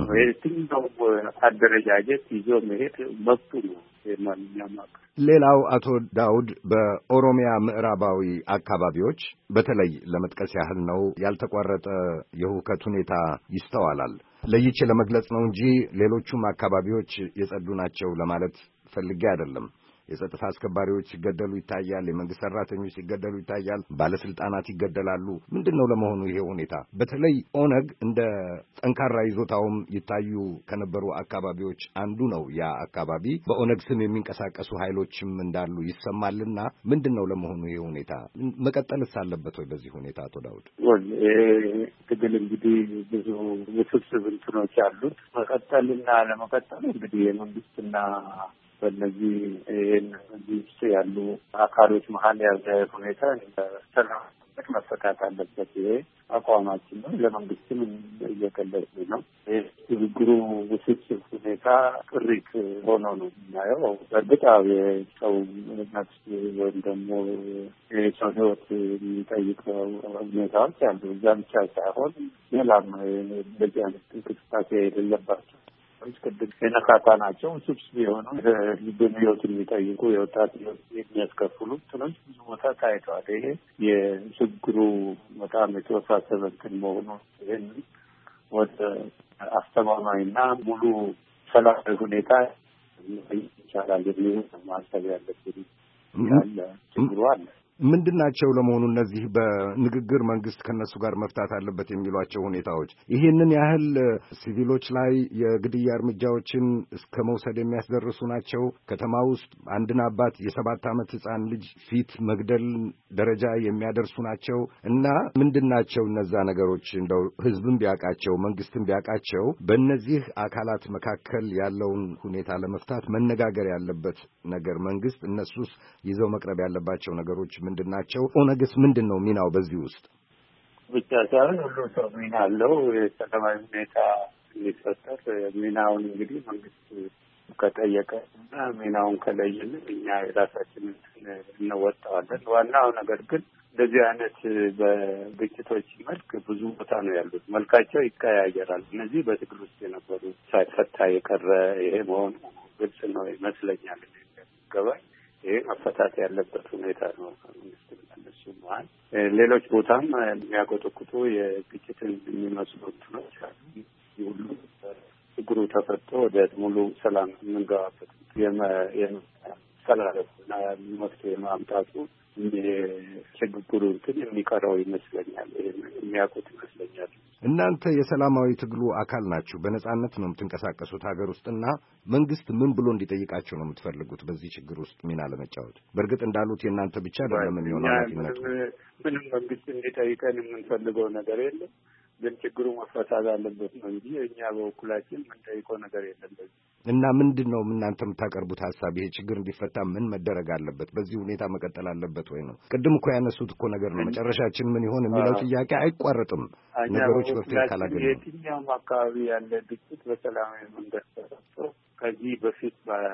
የትኛው አደረጃጀት ይዞ መሄድ መብቱ ነው የማንኛውም አካል። ሌላው አቶ ዳውድ በኦሮሚያ ምዕራባዊ አካባቢዎች በተለይ ለመጥቀስ ያህል ነው ያልተቋረጠ የሁከት ሁኔታ ይስተዋላል። ለይቼ ለመግለጽ ነው እንጂ ሌሎቹም አካባቢዎች የጸዱ ናቸው ለማለት ፈልጌ አይደለም። የጸጥታ አስከባሪዎች ሲገደሉ ይታያል፣ የመንግስት ሰራተኞች ሲገደሉ ይታያል፣ ባለስልጣናት ይገደላሉ። ምንድነው ለመሆኑ ይሄ ሁኔታ? በተለይ ኦነግ እንደ ጠንካራ ይዞታውም ይታዩ ከነበሩ አካባቢዎች አንዱ ነው። ያ አካባቢ በኦነግ ስም የሚንቀሳቀሱ ኃይሎችም እንዳሉ ይሰማልና ምንድነው ለመሆኑ ይሄ ሁኔታ? መቀጠልስ አለበት ወይ በዚህ ሁኔታ? አቶ ዳውድ ትግል እንግዲህ ብዙ ውስብስብ እንትኖች አሉት። መቀጠልና ለመቀጠል እንግዲህ የመንግስትና በእነዚህ እነዚህ ውስጥ ያሉ አካሎች መሀል ያለ ሁኔታ ሰላማዊነት መፈታት አለበት። ይሄ አቋማችን ነው። ለመንግስትም እየገለጽ ነው። ንግግሩ ውስብስብ ሁኔታ ቅሪት ሆኖ ነው የምናየው። በእርግጥ የሰው ነፍስ ወይም ደግሞ የሰው ሕይወት የሚጠይቀው ሁኔታዎች አሉ። እዛ ብቻ ሳይሆን ሌላም እንደዚህ አይነት እንቅስቃሴ የሌለባቸው ቅድም የነካታ ናቸው። ውስብስብ የሆኑ ህዝብን ህይወት የሚጠይቁ የወጣት ህይወት የሚያስከፍሉ እንትኖች ብዙ ቦታ ታይተዋል። ይሄ የችግሩ በጣም የተወሳሰበ እንትን መሆኑ ይህን ወደ አስተማማኝና ሙሉ ሰላማዊ ሁኔታ ይቻላል የሚሆን ማሰብ ያለብን ያለ ችግሩ አለ። ምንድናቸው ለመሆኑ እነዚህ በንግግር መንግስት ከነሱ ጋር መፍታት አለበት የሚሏቸው ሁኔታዎች? ይሄንን ያህል ሲቪሎች ላይ የግድያ እርምጃዎችን እስከ መውሰድ የሚያስደርሱ ናቸው። ከተማ ውስጥ አንድን አባት የሰባት ዓመት ህፃን ልጅ ፊት መግደል ደረጃ የሚያደርሱ ናቸው እና ምንድናቸው እነዛ ነገሮች? እንደው ህዝብም ቢያውቃቸው መንግስትም ቢያውቃቸው በእነዚህ አካላት መካከል ያለውን ሁኔታ ለመፍታት መነጋገር ያለበት ነገር መንግስት፣ እነሱስ ይዘው መቅረብ ያለባቸው ነገሮች ምንድናቸው? ኦነግስ ምንድነው ሚናው በዚህ ውስጥ? ብቻ ሳይሆን ሁሉ ሰው ሚና አለው። የሰላማዊ ሁኔታ ሊፈጠር ሚናውን እንግዲህ መንግስት ከጠየቀ እና ሚናውን ከለየልን እኛ የራሳችንን እንወጣዋለን። ዋናው ነገር ግን እንደዚህ አይነት በግጭቶች መልክ ብዙ ቦታ ነው ያሉት። መልካቸው ይቀያየራል። እነዚህ በትግል ውስጥ የነበሩ ሳይፈታ የቀረ ይሄ መሆኑ ግልጽ ነው ይመስለኛል። ገባኝ። ይሄ መፈታት ያለበት ሁኔታ ነው። መንግስት እነሱ መሀል ሌሎች ቦታም የሚያቆጠቁጡ የግጭትን የሚመስሉ እንትኖች አሉ። ሁሉ ችግሩ ተፈቶ ወደ ሙሉ ሰላም የምንገባበት የመሰላለፍና መፍትሄ ማምጣቱ የሽግግሩ እንትን የሚቀረው ይመስለኛል። የሚያውቁት ይመስለኛል። እናንተ የሰላማዊ ትግሉ አካል ናችሁ። በነጻነት ነው የምትንቀሳቀሱት ሀገር ውስጥና መንግስት ምን ብሎ እንዲጠይቃቸው ነው የምትፈልጉት በዚህ ችግር ውስጥ ሚና ለመጫወት? በእርግጥ እንዳሉት የእናንተ ብቻ አይደለም የሚሆነው ኃላፊነቱ። ምንም መንግስት እንዲጠይቀን የምንፈልገው ነገር የለም። ግን ችግሩ መፈታት አለበት ነው እንጂ እኛ በበኩላችን የምንጠይቀው ነገር የለም። እና ምንድን ነው እናንተ የምታቀርቡት ሀሳብ? ይሄ ችግር እንዲፈታ ምን መደረግ አለበት? በዚህ ሁኔታ መቀጠል አለበት ወይ ነው? ቅድም እኮ ያነሱት እኮ ነገር ነው። መጨረሻችን ምን ይሆን የሚለው ጥያቄ አይቋረጥም። ነገሮች መፍትሄ ካላገኙ የትኛውም አካባቢ ያለ ግጭት በሰላማዊ መንገድ ተፈቶ ከዚህ በፊት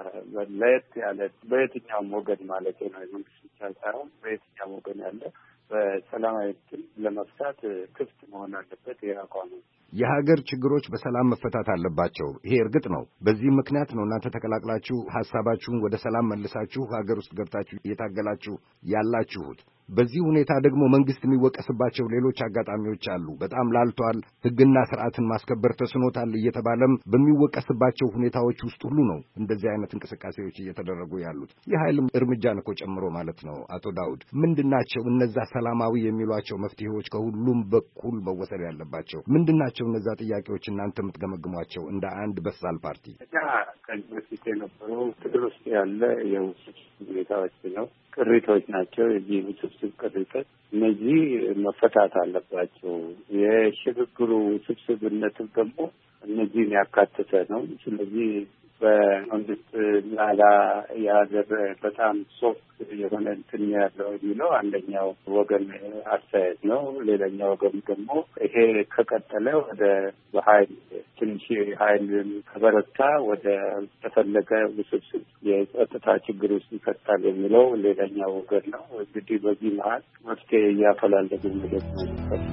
ለየት ያለ በየትኛውም ወገን ማለት ነው መንግስት ብቻ ሳይሆን በየትኛውም ወገን ያለ በሰላማዊ ለመፍታት ክፍት መሆን አለበት። ያቋሙ የሀገር ችግሮች በሰላም መፈታት አለባቸው። ይሄ እርግጥ ነው። በዚህ ምክንያት ነው እናንተ ተቀላቅላችሁ ሐሳባችሁን ወደ ሰላም መልሳችሁ ሀገር ውስጥ ገብታችሁ እየታገላችሁ ያላችሁት። በዚህ ሁኔታ ደግሞ መንግስት የሚወቀስባቸው ሌሎች አጋጣሚዎች አሉ። በጣም ላልቷል፣ ህግና ስርዓትን ማስከበር ተስኖታል እየተባለም በሚወቀስባቸው ሁኔታዎች ውስጥ ሁሉ ነው እንደዚህ አይነት እንቅስቃሴዎች እየተደረጉ ያሉት። የኃይል እርምጃን እኮ ጨምሮ ማለት ነው። አቶ ዳውድ ምንድናቸው እነዛ ሰላማዊ የሚሏቸው መፍትሄዎች ከሁሉም በኩል መወሰድ ያለባቸው ምንድናቸው? እነዛ ጥያቄዎች እናንተ የምትገመግሟቸው እንደ አንድ በሳል ፓርቲ? ከዚህ በፊት የነበሩ ትግል ውስጥ ያለ የውስጥ ሁኔታዎች ነው፣ ቅሪቶች ናቸው። የዚህ ውስብስብ ቅሪቶች እነዚህ መፈታት አለባቸው። የሽግግሩ ውስብስብነትም ደግሞ እነዚህን ያካተተ ነው። ስለዚህ በመንግስት ላላ የሀገር በጣም ሶፍት የሆነ እንትን ያለው የሚለው አንደኛው ወገን አስተያየት ነው። ሌላኛው ወገን ደግሞ ይሄ ከቀጠለ ወደ በኃይል ትንሽ ኃይል ከበረታ ወደ ተፈለገ ውስብስብ የጸጥታ ችግር ውስጥ ይከታል የሚለው ሌላኛው ወገን ነው። እንግዲህ በዚህ መሀል መፍትሄ እያፈላለጉ ማለት ነው።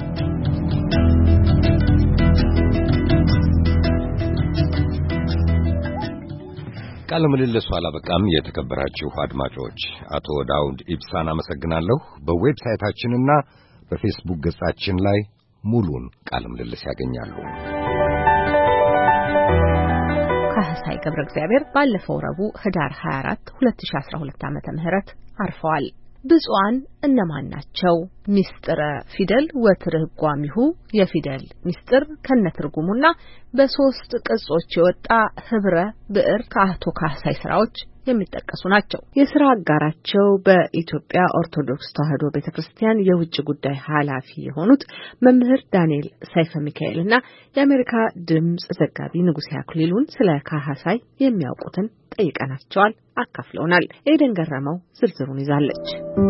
ቃለ ምልልሱ አላበቃም። የተከበራችሁ አድማጮች፣ አቶ ዳውድ ኢብሳን አመሰግናለሁ። በዌብሳይታችንና በፌስቡክ ገጻችን ላይ ሙሉን ቃለ ምልልስ ያገኛሉ። ካህሳይ ገብረ እግዚአብሔር ባለፈው ረቡዕ ህዳር ሃያ አራት ሁለት ሺህ አስራ ሁለት ዓመተ ምህረት አርፈዋል። ብፁዓን እነማን ናቸው? ሚስጥረ ፊደል ወትርጓሚሁ የፊደል ሚስጥር ከነትርጉሙና በሶስት ቅጾች የወጣ ህብረ ብዕር ከአቶ ካህሳይ ስራዎች የሚጠቀሱ ናቸው። የሥራ አጋራቸው በኢትዮጵያ ኦርቶዶክስ ተዋሕዶ ቤተክርስቲያን የውጭ ጉዳይ ኃላፊ የሆኑት መምህር ዳንኤል ሰይፈ ሚካኤልና የአሜሪካ ድምጽ ዘጋቢ ንጉሴ አክሊሉን ስለ ካህሳይ የሚያውቁትን ጠይቀናቸዋል። አካፍለውናል። ኤደን ገረመው ዝርዝሩን ይዛለች።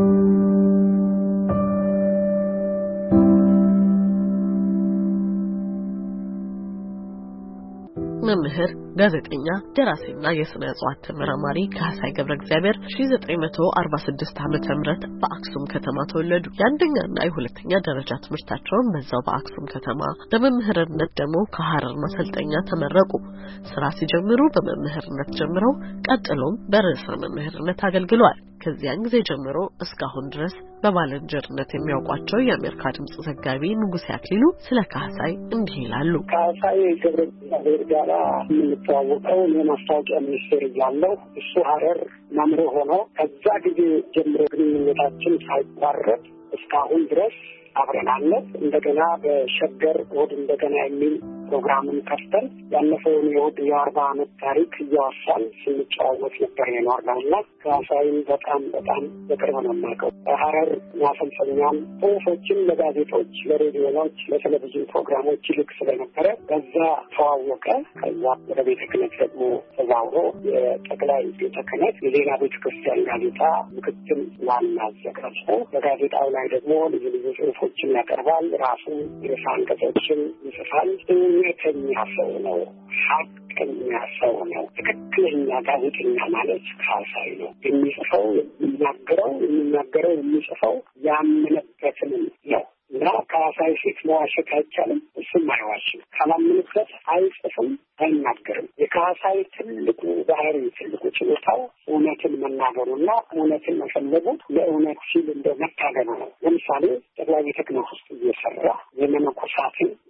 መምህር፣ ጋዜጠኛ፣ ደራሲና የሥነ ጽሑፍ ተመራማሪ ካህሳይ ገብረ እግዚአብሔር ሺህ ዘጠኝ መቶ አርባ ስድስት ዓመተ ምህረት በአክሱም ከተማ ተወለዱ። የአንደኛና የሁለተኛ ደረጃ ትምህርታቸውን በዛው በአክሱም ከተማ፣ በመምህርነት ደግሞ ከሐረር ማሰልጠኛ ተመረቁ። ስራ ሲጀምሩ በመምህርነት ጀምረው ቀጥሎም በርዕሰ መምህርነት አገልግለዋል። ከዚያን ጊዜ ጀምሮ እስካሁን ድረስ በባለንጀርነት የሚያውቋቸው የአሜሪካ ድምጽ ዘጋቢ ንጉሴ አክሊሉ ስለ ካህሳይ እንዲህ ይላሉ። ካህሳይ ገብረ እግዚአብሔር ጋር የምንተዋወቀው የማስታወቂያ ሚኒስቴር እያለሁ እሱ ሐረር መምህር ሆኖ ከዛ ጊዜ ጀምሮ ግንኙነታችን ሳይቋረጥ እስካሁን ድረስ አብረናለን። እንደገና በሸገር እሑድ እንደገና የሚል ፕሮግራምን ከፍተን ያለፈውን የእሑድ የአርባ ዓመት ታሪክ እያወሳን ስንጨዋወት ነበር የኖርነውና ካህሳይን በጣም በጣም በቅርብ ነው የማውቀው። ሐረር ማሰልጠኛም ጽሑፎችን ለጋዜጦች፣ ለሬዲዮኖች፣ ለቴሌቪዥን ፕሮግራሞች ይልክ ስለነበረ በዛ ተዋወቀ። ከዛ ወደ ቤተ ክህነት ደግሞ ተዛውሮ የጠቅላይ ቤተ ክህነት የዜና ቤተ ክርስቲያን ጋዜጣ ምክትል ዋና አዘጋጅ ነው። በጋዜጣው ላይ ደግሞ ልዩ ልዩ ጽሑፎችን ያቀርባል። ራሱ ርዕሰ አንቀጾችን ይጽፋል። እውነተኛ ሰው ነው። ሀቀኛ ሰው ነው። ትክክለኛ ጋዜጠኛ ማለት ካህሳይ ነው። የሚጽፈው የሚናገረው የሚናገረው የሚጽፈው ያመነበትን ነው እና ካህሳይ ፊት መዋሸት አይቻልም። እሱም አይዋሽም። ካላመንበት አይጽፍም፣ አይናገርም። የካህሳይ ትልቁ ባህሪ ትልቁ ችሎታው እውነትን መናገሩና እውነትን መፈለጉ ለእውነት ሲል እንደ መታገሉ ነው። ለምሳሌ ጠቅላይ ቤተ ክህነት ውስጥ እየሰራ የመነኮሳትን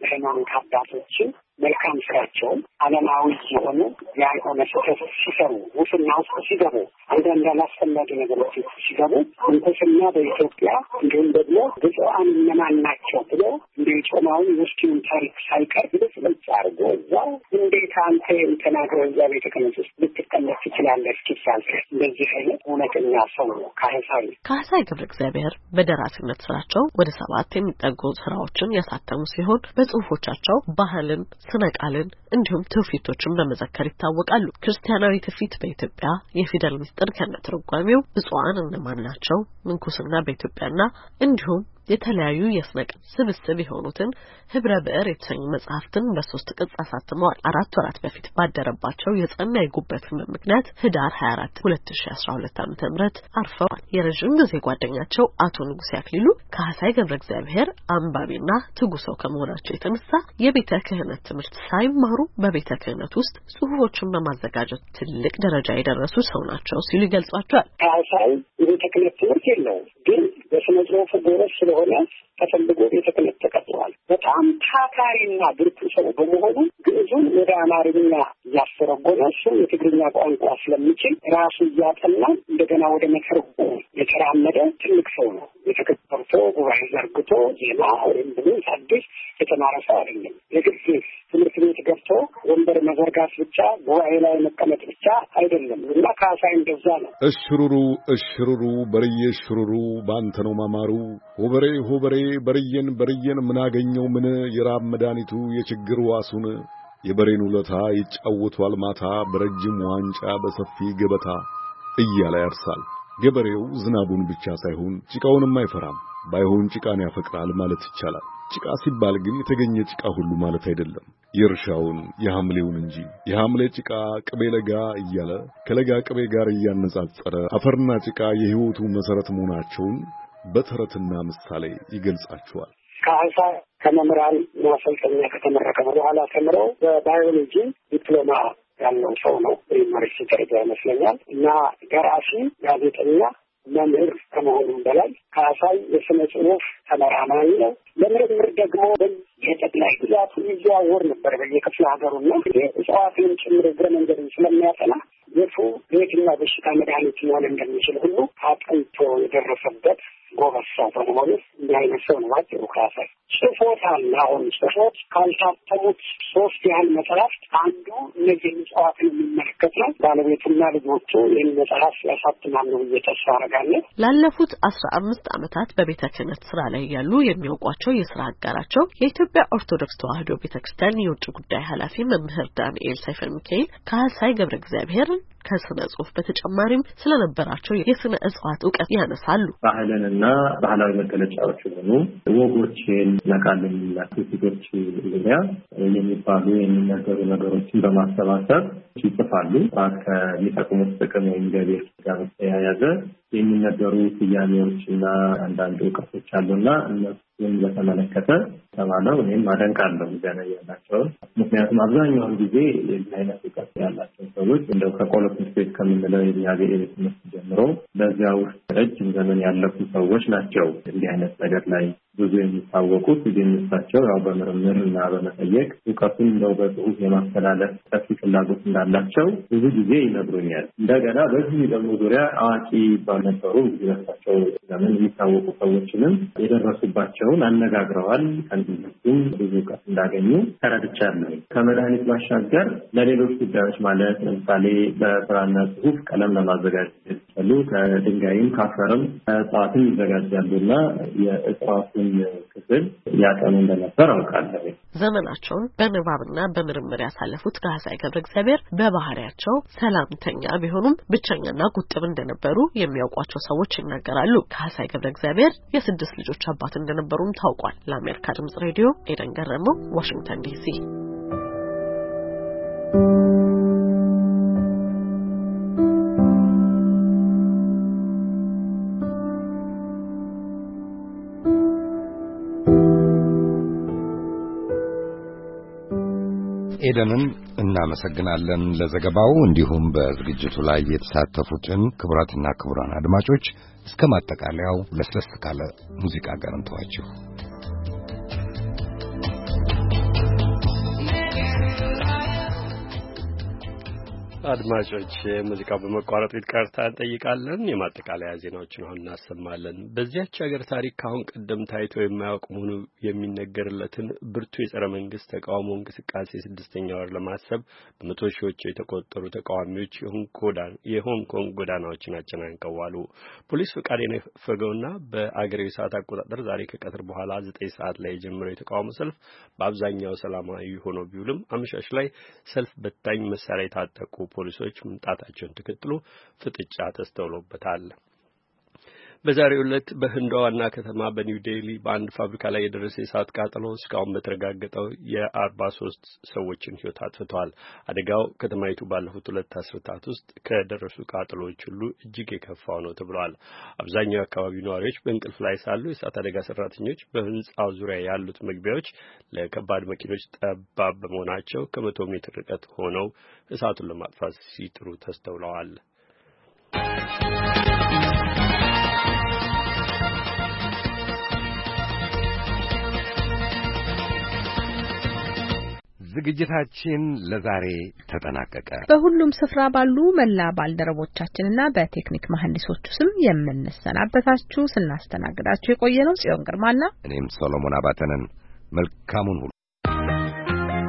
የሃይማኖት አባቶችን መልካም ስራቸው ዓለማዊ የሆኑ ያልሆነ ስህተት ሲሰሩ ሙስና ውስጥ ሲገቡ አንዳንድ አላስፈላጊ ነገሮች ሲገቡ እንተስና በኢትዮጵያ እንዲሁም ደግሞ ብፁዓን እነማን ናቸው ብሎ እንደ ጮማውን ውስኪውን ታሪክ ሳይቀር ግልጽ ግልጽ አድርጎ እዛው እንዴት አንተ ተናግረው እዛ ቤተ ክህነት ውስጥ ልትቀመጥ ትችላለህ እስኪባል እንደዚህ አይነት እውነተኛ ሰው ነው ካህሳይ ካህሳይ ገብረ እግዚአብሔር። በደራሲነት ስራቸው ወደ ሰባት የሚጠጉ ስራዎችን ያሳተሙ ሲሆን በጽሁፎቻቸው ባህልን ስነ ቃልን እንዲሁም ትውፊቶችን በመዘከር ይታወቃሉ። ክርስቲያናዊ ትውፊት በኢትዮጵያ የፊደል ምስጢር ከነትርጓሜው ብፁዓን እነማን ናቸው ምንኩስና በኢትዮጵያና እንዲሁም የተለያዩ የስነቅ ስብስብ የሆኑትን ህብረ ብዕር የተሰኙ መጽሐፍትን በሶስት ቅጽ አሳትመዋል። አራት ወራት በፊት ባደረባቸው የጸና የጉበት ህመም ምክንያት ህዳር ሃያ አራት ሁለት ሺህ አስራ ሁለት ዓመተ ምህረት አርፈዋል። የረጅም ጊዜ ጓደኛቸው አቶ ንጉሴ አክሊሉ ካህሳይ ገብረ እግዚአብሔር አንባቢና ትጉ ሰው ከመሆናቸው የተነሳ የቤተ ክህነት ትምህርት ሳይማሩ በቤተ ክህነት ውስጥ ጽሁፎችን በማዘጋጀት ትልቅ ደረጃ የደረሱ ሰው ናቸው ሲሉ ይገልጿቸዋል። ካህሳይ የቤተ ክህነት ትምህርት የለውም ግን በስነ ጽሁፍ ጎረስ ስለሆነ ተፈልጎ ቤተ ክህነት ተቀጥሯል። በጣም ታታሪና ብርቱ ሰው በመሆኑ ግዕዙን ወደ አማርኛ እያስተረጎመ እሱ የትግርኛ ቋንቋ ስለሚችል ራሱ እያጠና እንደገና ወደ መተርጎም የተራመደ ትልቅ ሰው ነው። የተከበርቶ ጉባኤ ዘርግቶ ዜማ ወይም ብሎ አዲስ የተማረ ሰው አይደለም። የግድ ትምህርት ቤት ገብቶ ወንበር መዘርጋት ብቻ ጉባኤ ላይ መቀመጥ ብቻ አይደለም እና ካህሳይ እንደዛ ነው። እሽሩሩ እሽሩሩ በርዬ እሽሩሩ ባንተ ነው ማማሩ ሆበሬ ሆበሬ በርዬን በርዬን ምናገኘው ምን የራብ መድኃኒቱ የችግር ዋሱን የበሬን ውለታ ይጫወቷል ማታ በረጅም ዋንጫ በሰፊ ገበታ እያለ ያርሳል። ገበሬው ዝናቡን ብቻ ሳይሆን ጭቃውንም አይፈራም። ባይሆን ጭቃን ያፈቅራል ማለት ይቻላል። ጭቃ ሲባል ግን የተገኘ ጭቃ ሁሉ ማለት አይደለም። የእርሻውን የሐምሌውን እንጂ የሐምሌ ጭቃ ቅቤ ለጋ እያለ ከለጋ ቅቤ ጋር እያነጻጸረ አፈርና ጭቃ የሕይወቱ መሰረት መሆናቸውን በተረትና ምሳሌ ይገልጻቸዋል። ካህሳይ ከመምህራን ማሰልጠኛ ከተመረቀ በኋላ ተምረው በባዮሎጂ ዲፕሎማ ያለው ሰው ነው። ዩኒቨርሲቲ ደረጃ ይመስለኛል እና ደራሲ፣ ጋዜጠኛ፣ መምህር ከመሆኑም በላይ ካህሳይ የስነ ጽሁፍ ተመራማሪ ነው። ለምርምር ደግሞ የጠቅላይ ግዛቱ ይዘዋወር ነበር በየክፍለ ሀገሩና የእጽዋትን ጭምር እግረ መንገድን ስለሚያጠና የቱ ለየትኛው በሽታ መድኃኒት ሊሆን እንደሚችል ሁሉ አጥንቶ የደረሰበት ጎበዝ ሰው በመሆኑ እንዲህ አይነት ሰው ነው አጭሩ ካህሳይ። ጽፎታል። አሁን ጽፎት ካልታተሙት ሶስት ያህል መጽሐፍት አንዱ እነዚህ እጽዋትን የሚመለከት ነው። ባለቤቱና ልጆቹ ይህን መጽሐፍ ያሳትማሉ ብዬ ተስፋ አደርጋለሁ። ላለፉት አስራ አምስት ዓመታት በቤተ ክህነት ስራ ላይ ያሉ የሚያውቋቸው የስራ አጋራቸው የኢትዮጵያ ኦርቶዶክስ ተዋሕዶ ቤተክርስቲያን የውጭ ጉዳይ ኃላፊ መምህር ዳንኤል ሰይፈ ሚካኤል ካህሳይ ገብረ እግዚአብሔር ከስነ ጽሁፍ በተጨማሪም ስለነበራቸው የስነ እጽዋት ዕውቀት ያነሳሉ። ባህልንና ባህላዊ መገለጫዎች የሆኑ ወጎችን ነቃልን ላክቲቶች ዙሪያ የሚባሉ የሚነገሩ ነገሮችን በማሰባሰብ ይጽፋሉ። ከሚጠቅሙት ጥቅም ወይም ገቢር ጋር ተያያዘ የሚነገሩ ስያሜዎችና አንዳንድ ዕውቀቶች አሉና እነሱን በተመለከተ ተባለው እኔም አደንቃለሁ ገና ያላቸው። ምክንያቱም አብዛኛውን ጊዜ የዚህ አይነት ዕውቀት ያላቸው ሰዎች እንደው ከቆሎ ትምህርት ቤት ከምንለው የሀገር የቤት ትምህርት ጀምሮ በዚያ ውስጥ ረጅም ዘመን ያለፉ ሰዎች ናቸው እንዲህ አይነት ነገር ላይ ብዙ የሚታወቁት። ግን ያው በምርምር እና በመጠየቅ ዕውቀቱን እንደው በጽሁፍ የማስተላለፍ ሰፊ ፍላጎት እንዳላቸው ብዙ ጊዜ ይነግሩኛል። እንደገና በዚህ ደግሞ ዙሪያ አዋቂ ባልነበሩ ይመስላቸው ዘመን የሚታወቁ ሰዎችንም የደረሱባቸውን አነጋግረዋል። ከእነሱም ብዙ ዕውቀት እንዳገኙ ተረድቻለሁ። ከመድኃኒት ባሻገር ለሌሎች ጉዳዮች ማለት ለምሳሌ በብራና ጽሁፍ ቀለም ለማዘጋጀት ይችላሉ። ከድንጋይም ካፈርም እጽዋትም ይዘጋጃሉና የእጽዋቱን ክፍል ያጠኑ እንደነበር አውቃለሁ። ዘመናቸውን በንባብና በምርምር ያሳለፉት ካህሳይ ገብረ እግዚአብሔር በባህሪያቸው ሰላምተኛ ቢሆኑም ብቸኛና ቁጥብ እንደነበሩ የሚያውቋቸው ሰዎች ይናገራሉ። ካህሳይ ገብረ እግዚአብሔር የስድስት ልጆች አባት እንደነበሩም ታውቋል። ለአሜሪካ ድምጽ ሬዲዮ ኤደን ገረመው፣ ዋሽንግተን ዲሲ። ኤደንን እናመሰግናለን ለዘገባው። እንዲሁም በዝግጅቱ ላይ የተሳተፉትን ክቡራትና ክቡራን አድማጮች እስከ ማጠቃለያው ለስለስ ካለ ሙዚቃ ጋር እንተዋችሁ። አድማጮች ሙዚቃው በመቋረጥ ይቅርታ እንጠይቃለን። የማጠቃለያ ዜናዎችን አሁን እናሰማለን። በዚያች ሀገር ታሪክ ካሁን ቀደም ታይቶ የማያውቅ መሆኑ የሚነገርለትን ብርቱ የጸረ መንግስት ተቃውሞ እንቅስቃሴ ስድስተኛ ወር ለማሰብ በመቶ ሺዎች የተቆጠሩ ተቃዋሚዎች የሆንግ ኮንግ ጎዳናዎችን አጨናንቀው ዋሉ። ፖሊስ ፈቃድ የነፈገውና በአገሬው ሰዓት አቆጣጠር ዛሬ ከቀትር በኋላ ዘጠኝ ሰዓት ላይ የጀመረው የተቃውሞ ሰልፍ በአብዛኛው ሰላማዊ ሆኖ ቢውልም አመሻሽ ላይ ሰልፍ በታኝ መሳሪያ የታጠቁ ፖሊሶች መምጣታቸውን ተከትሎ ፍጥጫ ተስተውሎበታል። በዛሬው ዕለት በህንድ ዋና ከተማ በኒው ዴሊ በአንድ ፋብሪካ ላይ የደረሰ የእሳት ቃጠሎ እስካሁን በተረጋገጠው የአርባ ሶስት ሰዎችን ሕይወት አጥፍቷል። አደጋው ከተማይቱ ባለፉት ሁለት አስርታት ውስጥ ከደረሱ ቃጠሎዎች ሁሉ እጅግ የከፋው ነው ተብሏል። አብዛኛው የአካባቢው ነዋሪዎች በእንቅልፍ ላይ ሳሉ የእሳት አደጋ ሰራተኞች በህንጻው ዙሪያ ያሉት መግቢያዎች ለከባድ መኪኖች ጠባብ በመሆናቸው ከመቶ ሜትር ርቀት ሆነው እሳቱን ለማጥፋት ሲጥሩ ተስተውለዋል። ዝግጅታችን ለዛሬ ተጠናቀቀ። በሁሉም ስፍራ ባሉ መላ ባልደረቦቻችንና በቴክኒክ መሐንዲሶቹ ስም የምንሰናበታችሁ ስናስተናግዳችሁ የቆየነው ጽዮን ግርማና እኔም ሶሎሞን አባተነን። መልካሙን